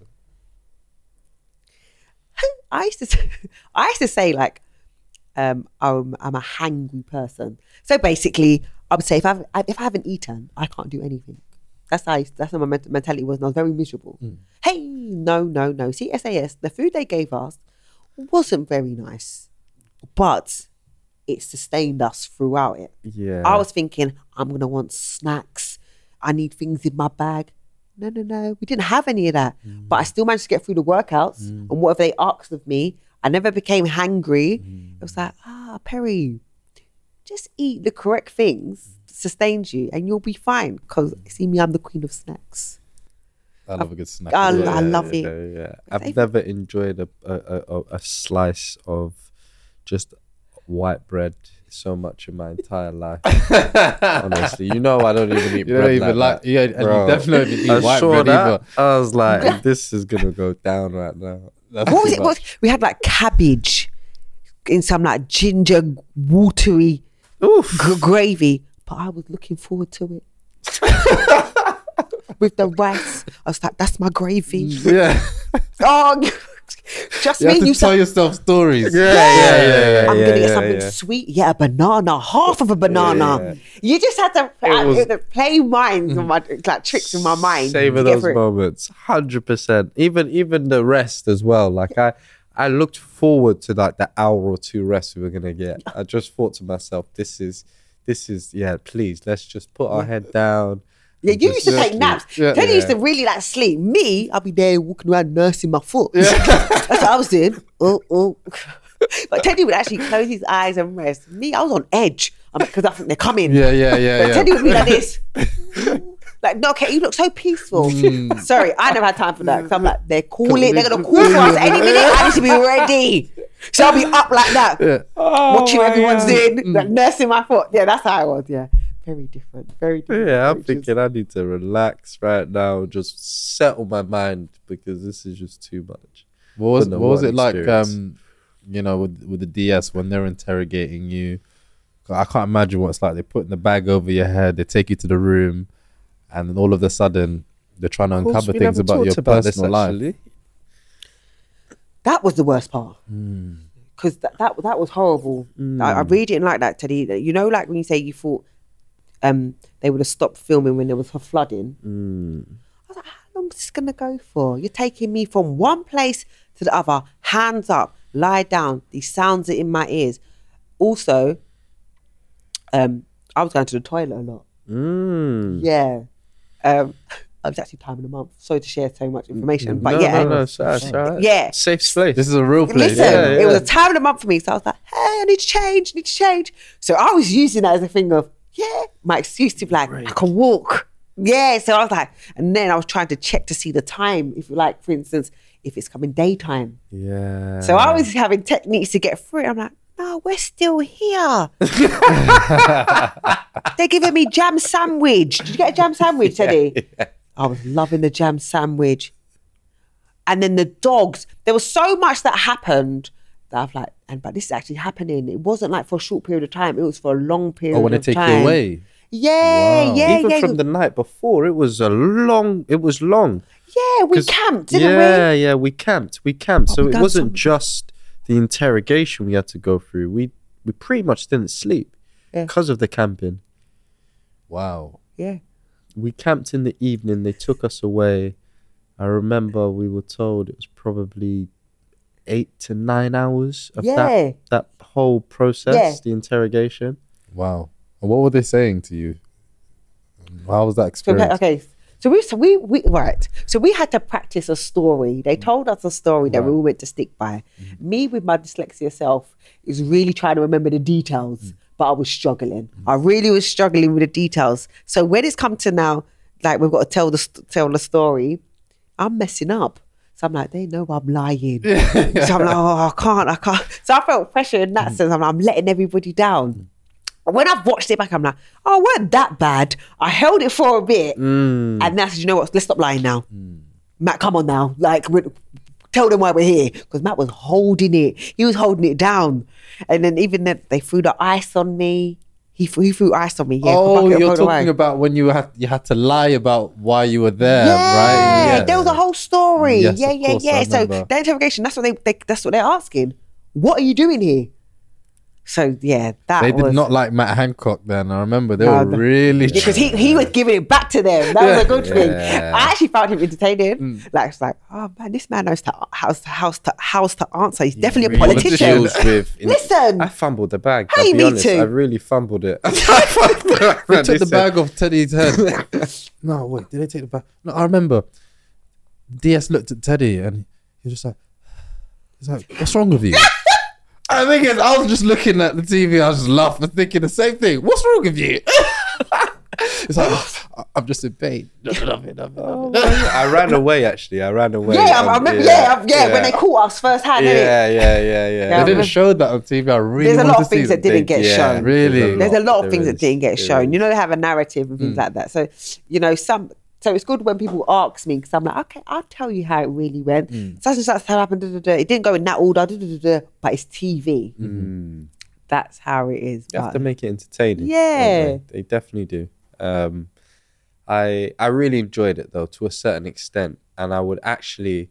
I used to, say, I used to say like, um, I'm, I'm a hangry person. So basically, I would say if I've, if I haven't eaten, I can't do anything. That's how I, that's how my ment- mentality was, and I was very miserable. Hey, no, no, no. See, S A S, the food they gave us wasn't very nice, but it sustained us throughout it. Yeah. I was thinking, I'm gonna want snacks. I need things in my bag. No, no, no. We didn't have any of that. Mm. But I still managed to get through the workouts and whatever they asked of me. I never became hangry. Mm. It was like, ah, Perry, just eat the correct things, sustains you, and you'll be fine. Because see me, I'm the queen of snacks. I love a good snack. I, as well. I love it. Yeah, yeah. I've I've- never enjoyed a a, a a- a slice of just white bread so much in my entire life. Honestly, you know, I don't even eat You bread don't even like, like, that. yeah, and Bro. you definitely eat I white saw bread that. either. I was like, this is gonna go down right now. That's What was too it? much. What, we had like cabbage in some like ginger, watery Oof. g- gravy, but I was looking forward to it. With the rice, I was like, "That's my gravy." Yeah, Oh, just you me. have to You tell said, yourself stories. Yeah, yeah, yeah, yeah. I'm yeah, gonna get yeah, something yeah. sweet. Yeah, a banana, half of a banana. yeah. You just had to It was- uh, play minds on my like tricks in my mind. Savor to get those through it. moments, hundred percent. Even even the rest as well. Like I, I looked forward to like the hour or two rest we were gonna get. I just thought to myself, this is, this is yeah. Please, let's just put our head down. Yeah, and you just used to take sleep. naps. Yeah. Teddy used to Yeah. really like sleep. Me, I'll be there walking around nursing my foot. That's what I was doing. Oh, oh. But Teddy would actually close his eyes and rest. Me, I was on edge because I think they're coming. Yeah, yeah, yeah, But yeah. Teddy would be like this. Like, no, okay, you look so peaceful. Sorry, I never had time for that. So I'm like, they're calling, they're gonna call for us any minute. I need to be ready. So I'll be up like that, Yeah. watching what everyone's God. doing, like nursing my foot. Yeah, that's how I was. Yeah, very different, very different. Yeah, I'm approaches. thinking I need to relax right now, just settle my mind because this is just too much. What was But no, what was what it like? experience. Um, you know, with with the D S when they're interrogating you. I can't imagine what it's like. They put the bag over your head. They take you to the room, and then all of a sudden they're trying to Of course, uncover we things never about your talked about this, personal life. actually. That was the worst part. Hmm. Because that, that that was horrible. I, I really didn't like that, Teddy. You know, like when you say you thought um, they would have stopped filming when there was a flooding. Mm. I was like, how long is this going to go for? You're taking me from one place to the other, hands up, lie down. These sounds are in my ears. Also, um, I was going to the toilet a lot. Mm. Yeah. Um, I was actually time in a month. Sorry to share so much information, but no, yeah. no, no, it's all right, it's all right. Yeah. Safe space. This is a real place. Listen, Yeah, it was yeah. a time of the month for me. So I was like, hey, I need to change, need to change. So I was using that as a thing of, yeah, my excuse to be like, I can walk. Yeah, so I was like, and then I was trying to check to see the time, if you like, for instance, if it's coming daytime. Yeah. So I was having techniques to get through it. I'm like, no, we're still here. They're giving me jam sandwich. Did you get a jam sandwich, Teddy? Yeah. I was loving the jam sandwich. And then the dogs, there was so much that happened that I've like, and but this is actually happening. It wasn't like for a short period of time, it was for a long period Oh, when they of take time. you away. Yeah, Wow. yeah, Even yeah. from the night before, it was a long. It was long. yeah, we 'Cause- camped, didn't yeah, yeah, we camped. We camped. Oh, so we it done wasn't some- just the interrogation we had to go through. We we pretty much didn't sleep Yeah. because of the camping. Wow. we? Yeah. We camped in the evening. They took us away. I remember we were told it was probably eight to nine hours of Yeah. that that whole process, Yeah. the interrogation. Wow. And what were they saying to you? How was that So, experience? okay, so we, so we, we, right. So we had to practice a story. They told us a story that we Right. all went to stick by. Me with my dyslexia self is really trying to remember the details, but I was struggling. I really was struggling with the details. So when it's come to now, like we've got to tell the st- tell the story, I'm messing up. So I'm like, they know I'm lying. So I'm like, oh, I can't, I can't. So I felt pressure in that sense. I'm like, I'm letting everybody down. When I've watched it back, I'm like, oh, it weren't that bad. I held it for a bit. And then I said, you know what, let's stop lying now. Matt, come on now. Like, we're, tell them why we're here. Because Matt was holding it. He was holding it down. And then even then, they threw the ice on me. He threw, he threw ice on me. Yeah, Oh, bucket of you're cold talking wine. about when you had you had to lie about why you were there, Yeah, right? there was a whole story. Yes, yeah, of yeah, course, I yeah. So remember. the interrogation, that's what they, they that's what they're asking. What are you doing here? So yeah, that They was did not like Matt Hancock then. I remember they No, were no. really because he, he was giving it back to them. That was a good thing. Yeah. I actually found him entertaining. Mm. Like it's like, oh man, this man knows to how to how to how to answer. He's definitely a really. politician. Deals with in- Listen. I fumbled the bag. Hey, I'll be me honest. too. I really fumbled it. They took the bag off Teddy's head. No, wait, did they take the bag? No, I remember. D S looked at Teddy and he was just like, he's like, what's wrong with you? I think it's, I was just looking at the T V, I was just laughing, thinking the same thing. What's wrong with you? It's like, "Oh, I'm just in pain. Nothing, nothing, nothing." I ran away. Actually, I ran away. Yeah, I, I um, remember. Yeah, yeah, yeah, when they caught us first hand. innit? Yeah, yeah, yeah, yeah. Yeah. They didn't show that on T V. I really There's a wanted lot to of see things that that. didn't get yeah, shown. Really? There's a lot of There things that is, didn't get there shown. is. You know, they have a narrative and things like that. So, you know, some. So it's good when people ask me because I'm like, okay, I'll tell you how it really went. Such and such how happened. Da, da, da. It didn't go in that order, da, da, da, da, but it's T V. Mm. That's how it is. You have But- to make it entertaining. Yeah. don't They? They definitely do. Um, I I really enjoyed it though, to a certain extent, and I would actually,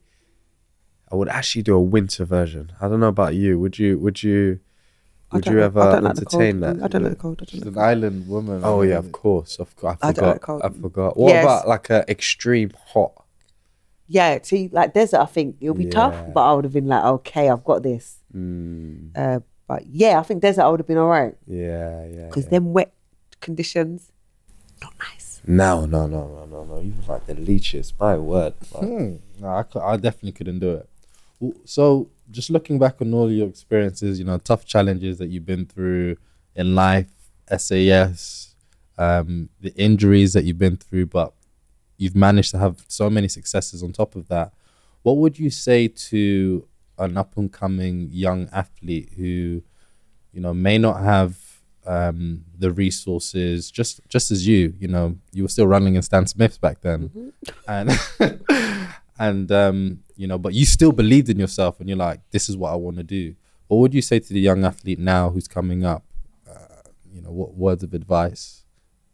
I would actually do a winter version. I don't know about you. Would you? Would you? I Would don't you like- ever I don't like the entertain cold. that? I don't like the cold. I don't She's like an the cold. island woman. Oh yeah, of course, of course. I I don't like forgot. cold. I forgot. What Yes. about like a extreme hot? Yeah, see, like desert, I think it'll be tough, Yeah. but I would have been like, okay, I've got this. Mm, Uh, but yeah, I think desert I would have been all right yeah, yeah. because yeah. them wet conditions, not nice. No, no, no, no, no, no. You like the leeches. My word. Like, Hmm. No, I, cou- I definitely couldn't do it. W- So, just looking back on all your experiences, you know, tough challenges that you've been through in life, S A S, um, the injuries that you've been through, but you've managed to have so many successes on top of that. What would you say to an up and coming young athlete who, you know, may not have um, the resources, just just as you, you know, you were still running in Stan Smiths back then, mm-hmm. and and um, you know, but you still believed in yourself, and you're like, this is what I want to do. What would you say to the young athlete now who's coming up? Uh, you know, what words of advice?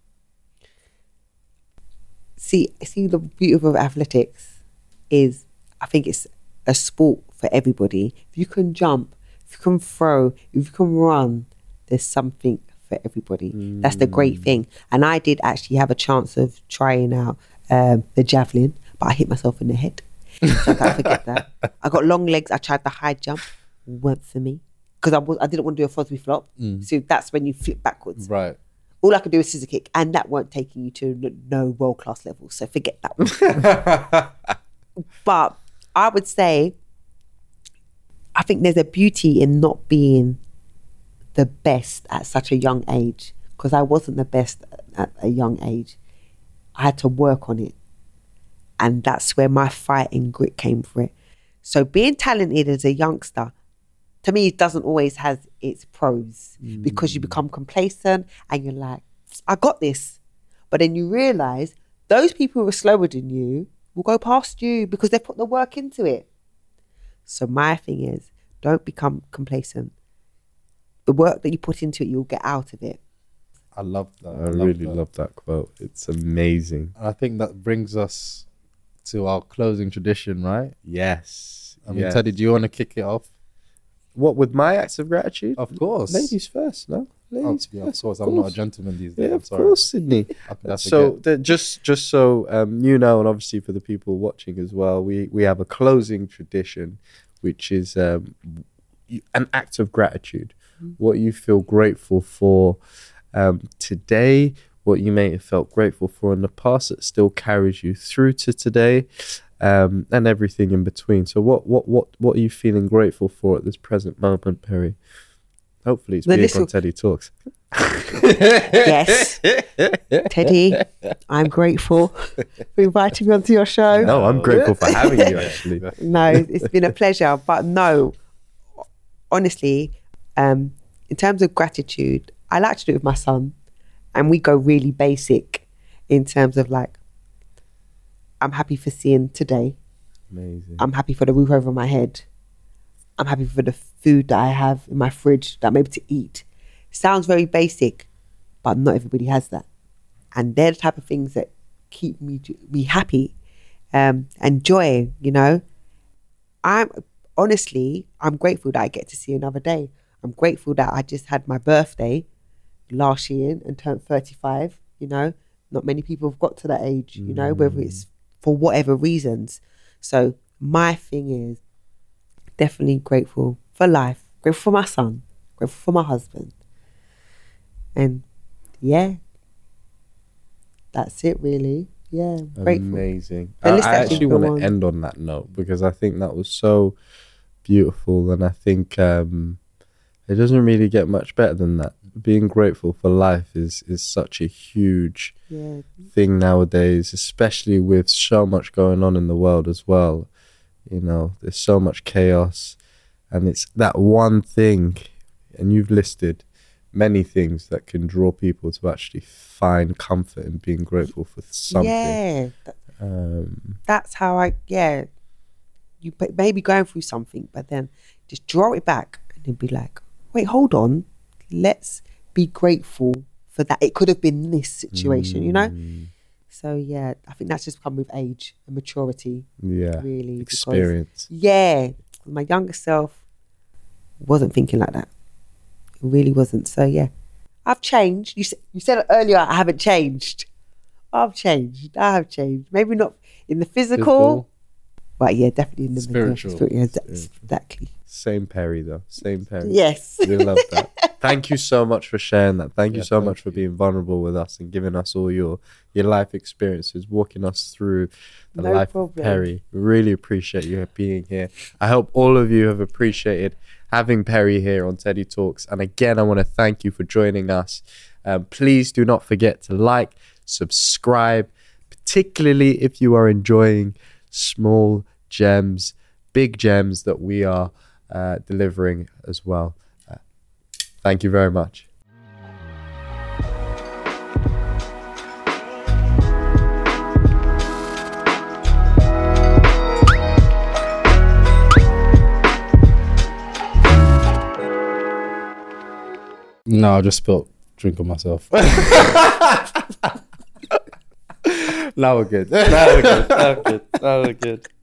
See, see, the beauty of athletics is, I think it's a sport for everybody. If you can jump, if you can throw, if you can run, there's something for everybody. Mm. That's the great thing. And I did actually have a chance of trying out um, the javelin, but I hit myself in the head. So I can't forget that. I got long legs. I tried the high jump. Weren't for me. Because I, was, I didn't want to do a Fosbury flop. Mm. So that's when you flip backwards. Right. All I could do was scissor kick, and that weren't taking you to no world class level. So forget that one. But I would say, I think there's a beauty in not being the best at such a young age, because I wasn't the best at a young age. I had to work on it. And that's where my fighting grit came for it. So being talented as a youngster, to me, it doesn't always have its pros, mm. because you become complacent and you're like, I got this. But then you realise those people who are slower than you will go past you because they've put the work into it. So my thing is, don't become complacent. The work that you put into it, you'll get out of it. I love that. I, I love really that. love that quote. It's amazing. I think that brings us to our closing tradition, right? Yes. I mean, yes. Teddy, do you want to kick it off? What, with my acts of gratitude? Of course. Ladies first, no? Ladies oh, yeah, first. Of course, of I'm course. not a gentleman these days. Yeah, I'm of sorry. course, Sydney. So forget. the, just just so um, you know, and obviously for the people watching as well, we, we have a closing tradition, which is um, an act of gratitude. Mm-hmm. What you feel grateful for um, today, what you may have felt grateful for in the past that still carries you through to today. Um, and everything in between. So what what what what are you feeling grateful for at this present moment, Perry? Hopefully it's the being little... on Teddy Talks. Yes. Teddy, I'm grateful for inviting me onto your show. No, I'm grateful for having you, actually. No, it's been a pleasure. But no, honestly, um, in terms of gratitude, I like to do it with my son. And we go really basic in terms of like, I'm happy for seeing today. Amazing. I'm happy for the roof over my head. I'm happy for the food that I have in my fridge that I'm able to eat. Sounds very basic, but not everybody has that. And they're the type of things that keep me me happy um, and joy, you know. I'm honestly, I'm grateful that I get to see another day. I'm grateful that I just had my birthday last year and turned thirty-five, you know. Not many people have got to that age, you know, mm. whether it's for whatever reasons. So my thing is definitely grateful for life, grateful for my son, grateful for my husband. And yeah, that's it really. Yeah, grateful. Amazing. I, I actually want to end on that note because I think that was so beautiful, and I think um, it doesn't really get much better than that. Being grateful for life is is such a huge yeah. thing nowadays, especially with so much going on in the world as well. You know, there's so much chaos, and it's that one thing, and you've listed many things that can draw people to actually find comfort in being grateful for something. Yeah, that, um, that's how I, yeah, you may be going through something, but then just draw it back and then be like, wait, hold on, let's be grateful for that. It could have been this situation, mm. you know? So yeah, I think that's just come with age and maturity. Yeah, really. Experience. Because, yeah, my younger self wasn't thinking like that. It really wasn't. So yeah, I've changed. You said you said earlier I haven't changed. I've changed. I have changed. Maybe not in the physical, physical. But yeah, definitely in the spiritual. Mental, yeah, spiritual. Exactly. Same Perry though. Same Perry. Yes. We love that. Thank you so much for sharing that. Thank yeah, you so much you. for being vulnerable with us and giving us all your your life experiences, walking us through the no life problem. of Perry. We really appreciate you being here. I hope all of you have appreciated having Perry here on Teddy Talks. And again, I want to thank you for joining us. Um, please do not forget to like, subscribe, particularly if you are enjoying small gems, big gems that we are uh, delivering as well. Uh, thank you very much. No, I just spilled drink on myself. Now we're good. Now we're good. Now we're good. Now we're good.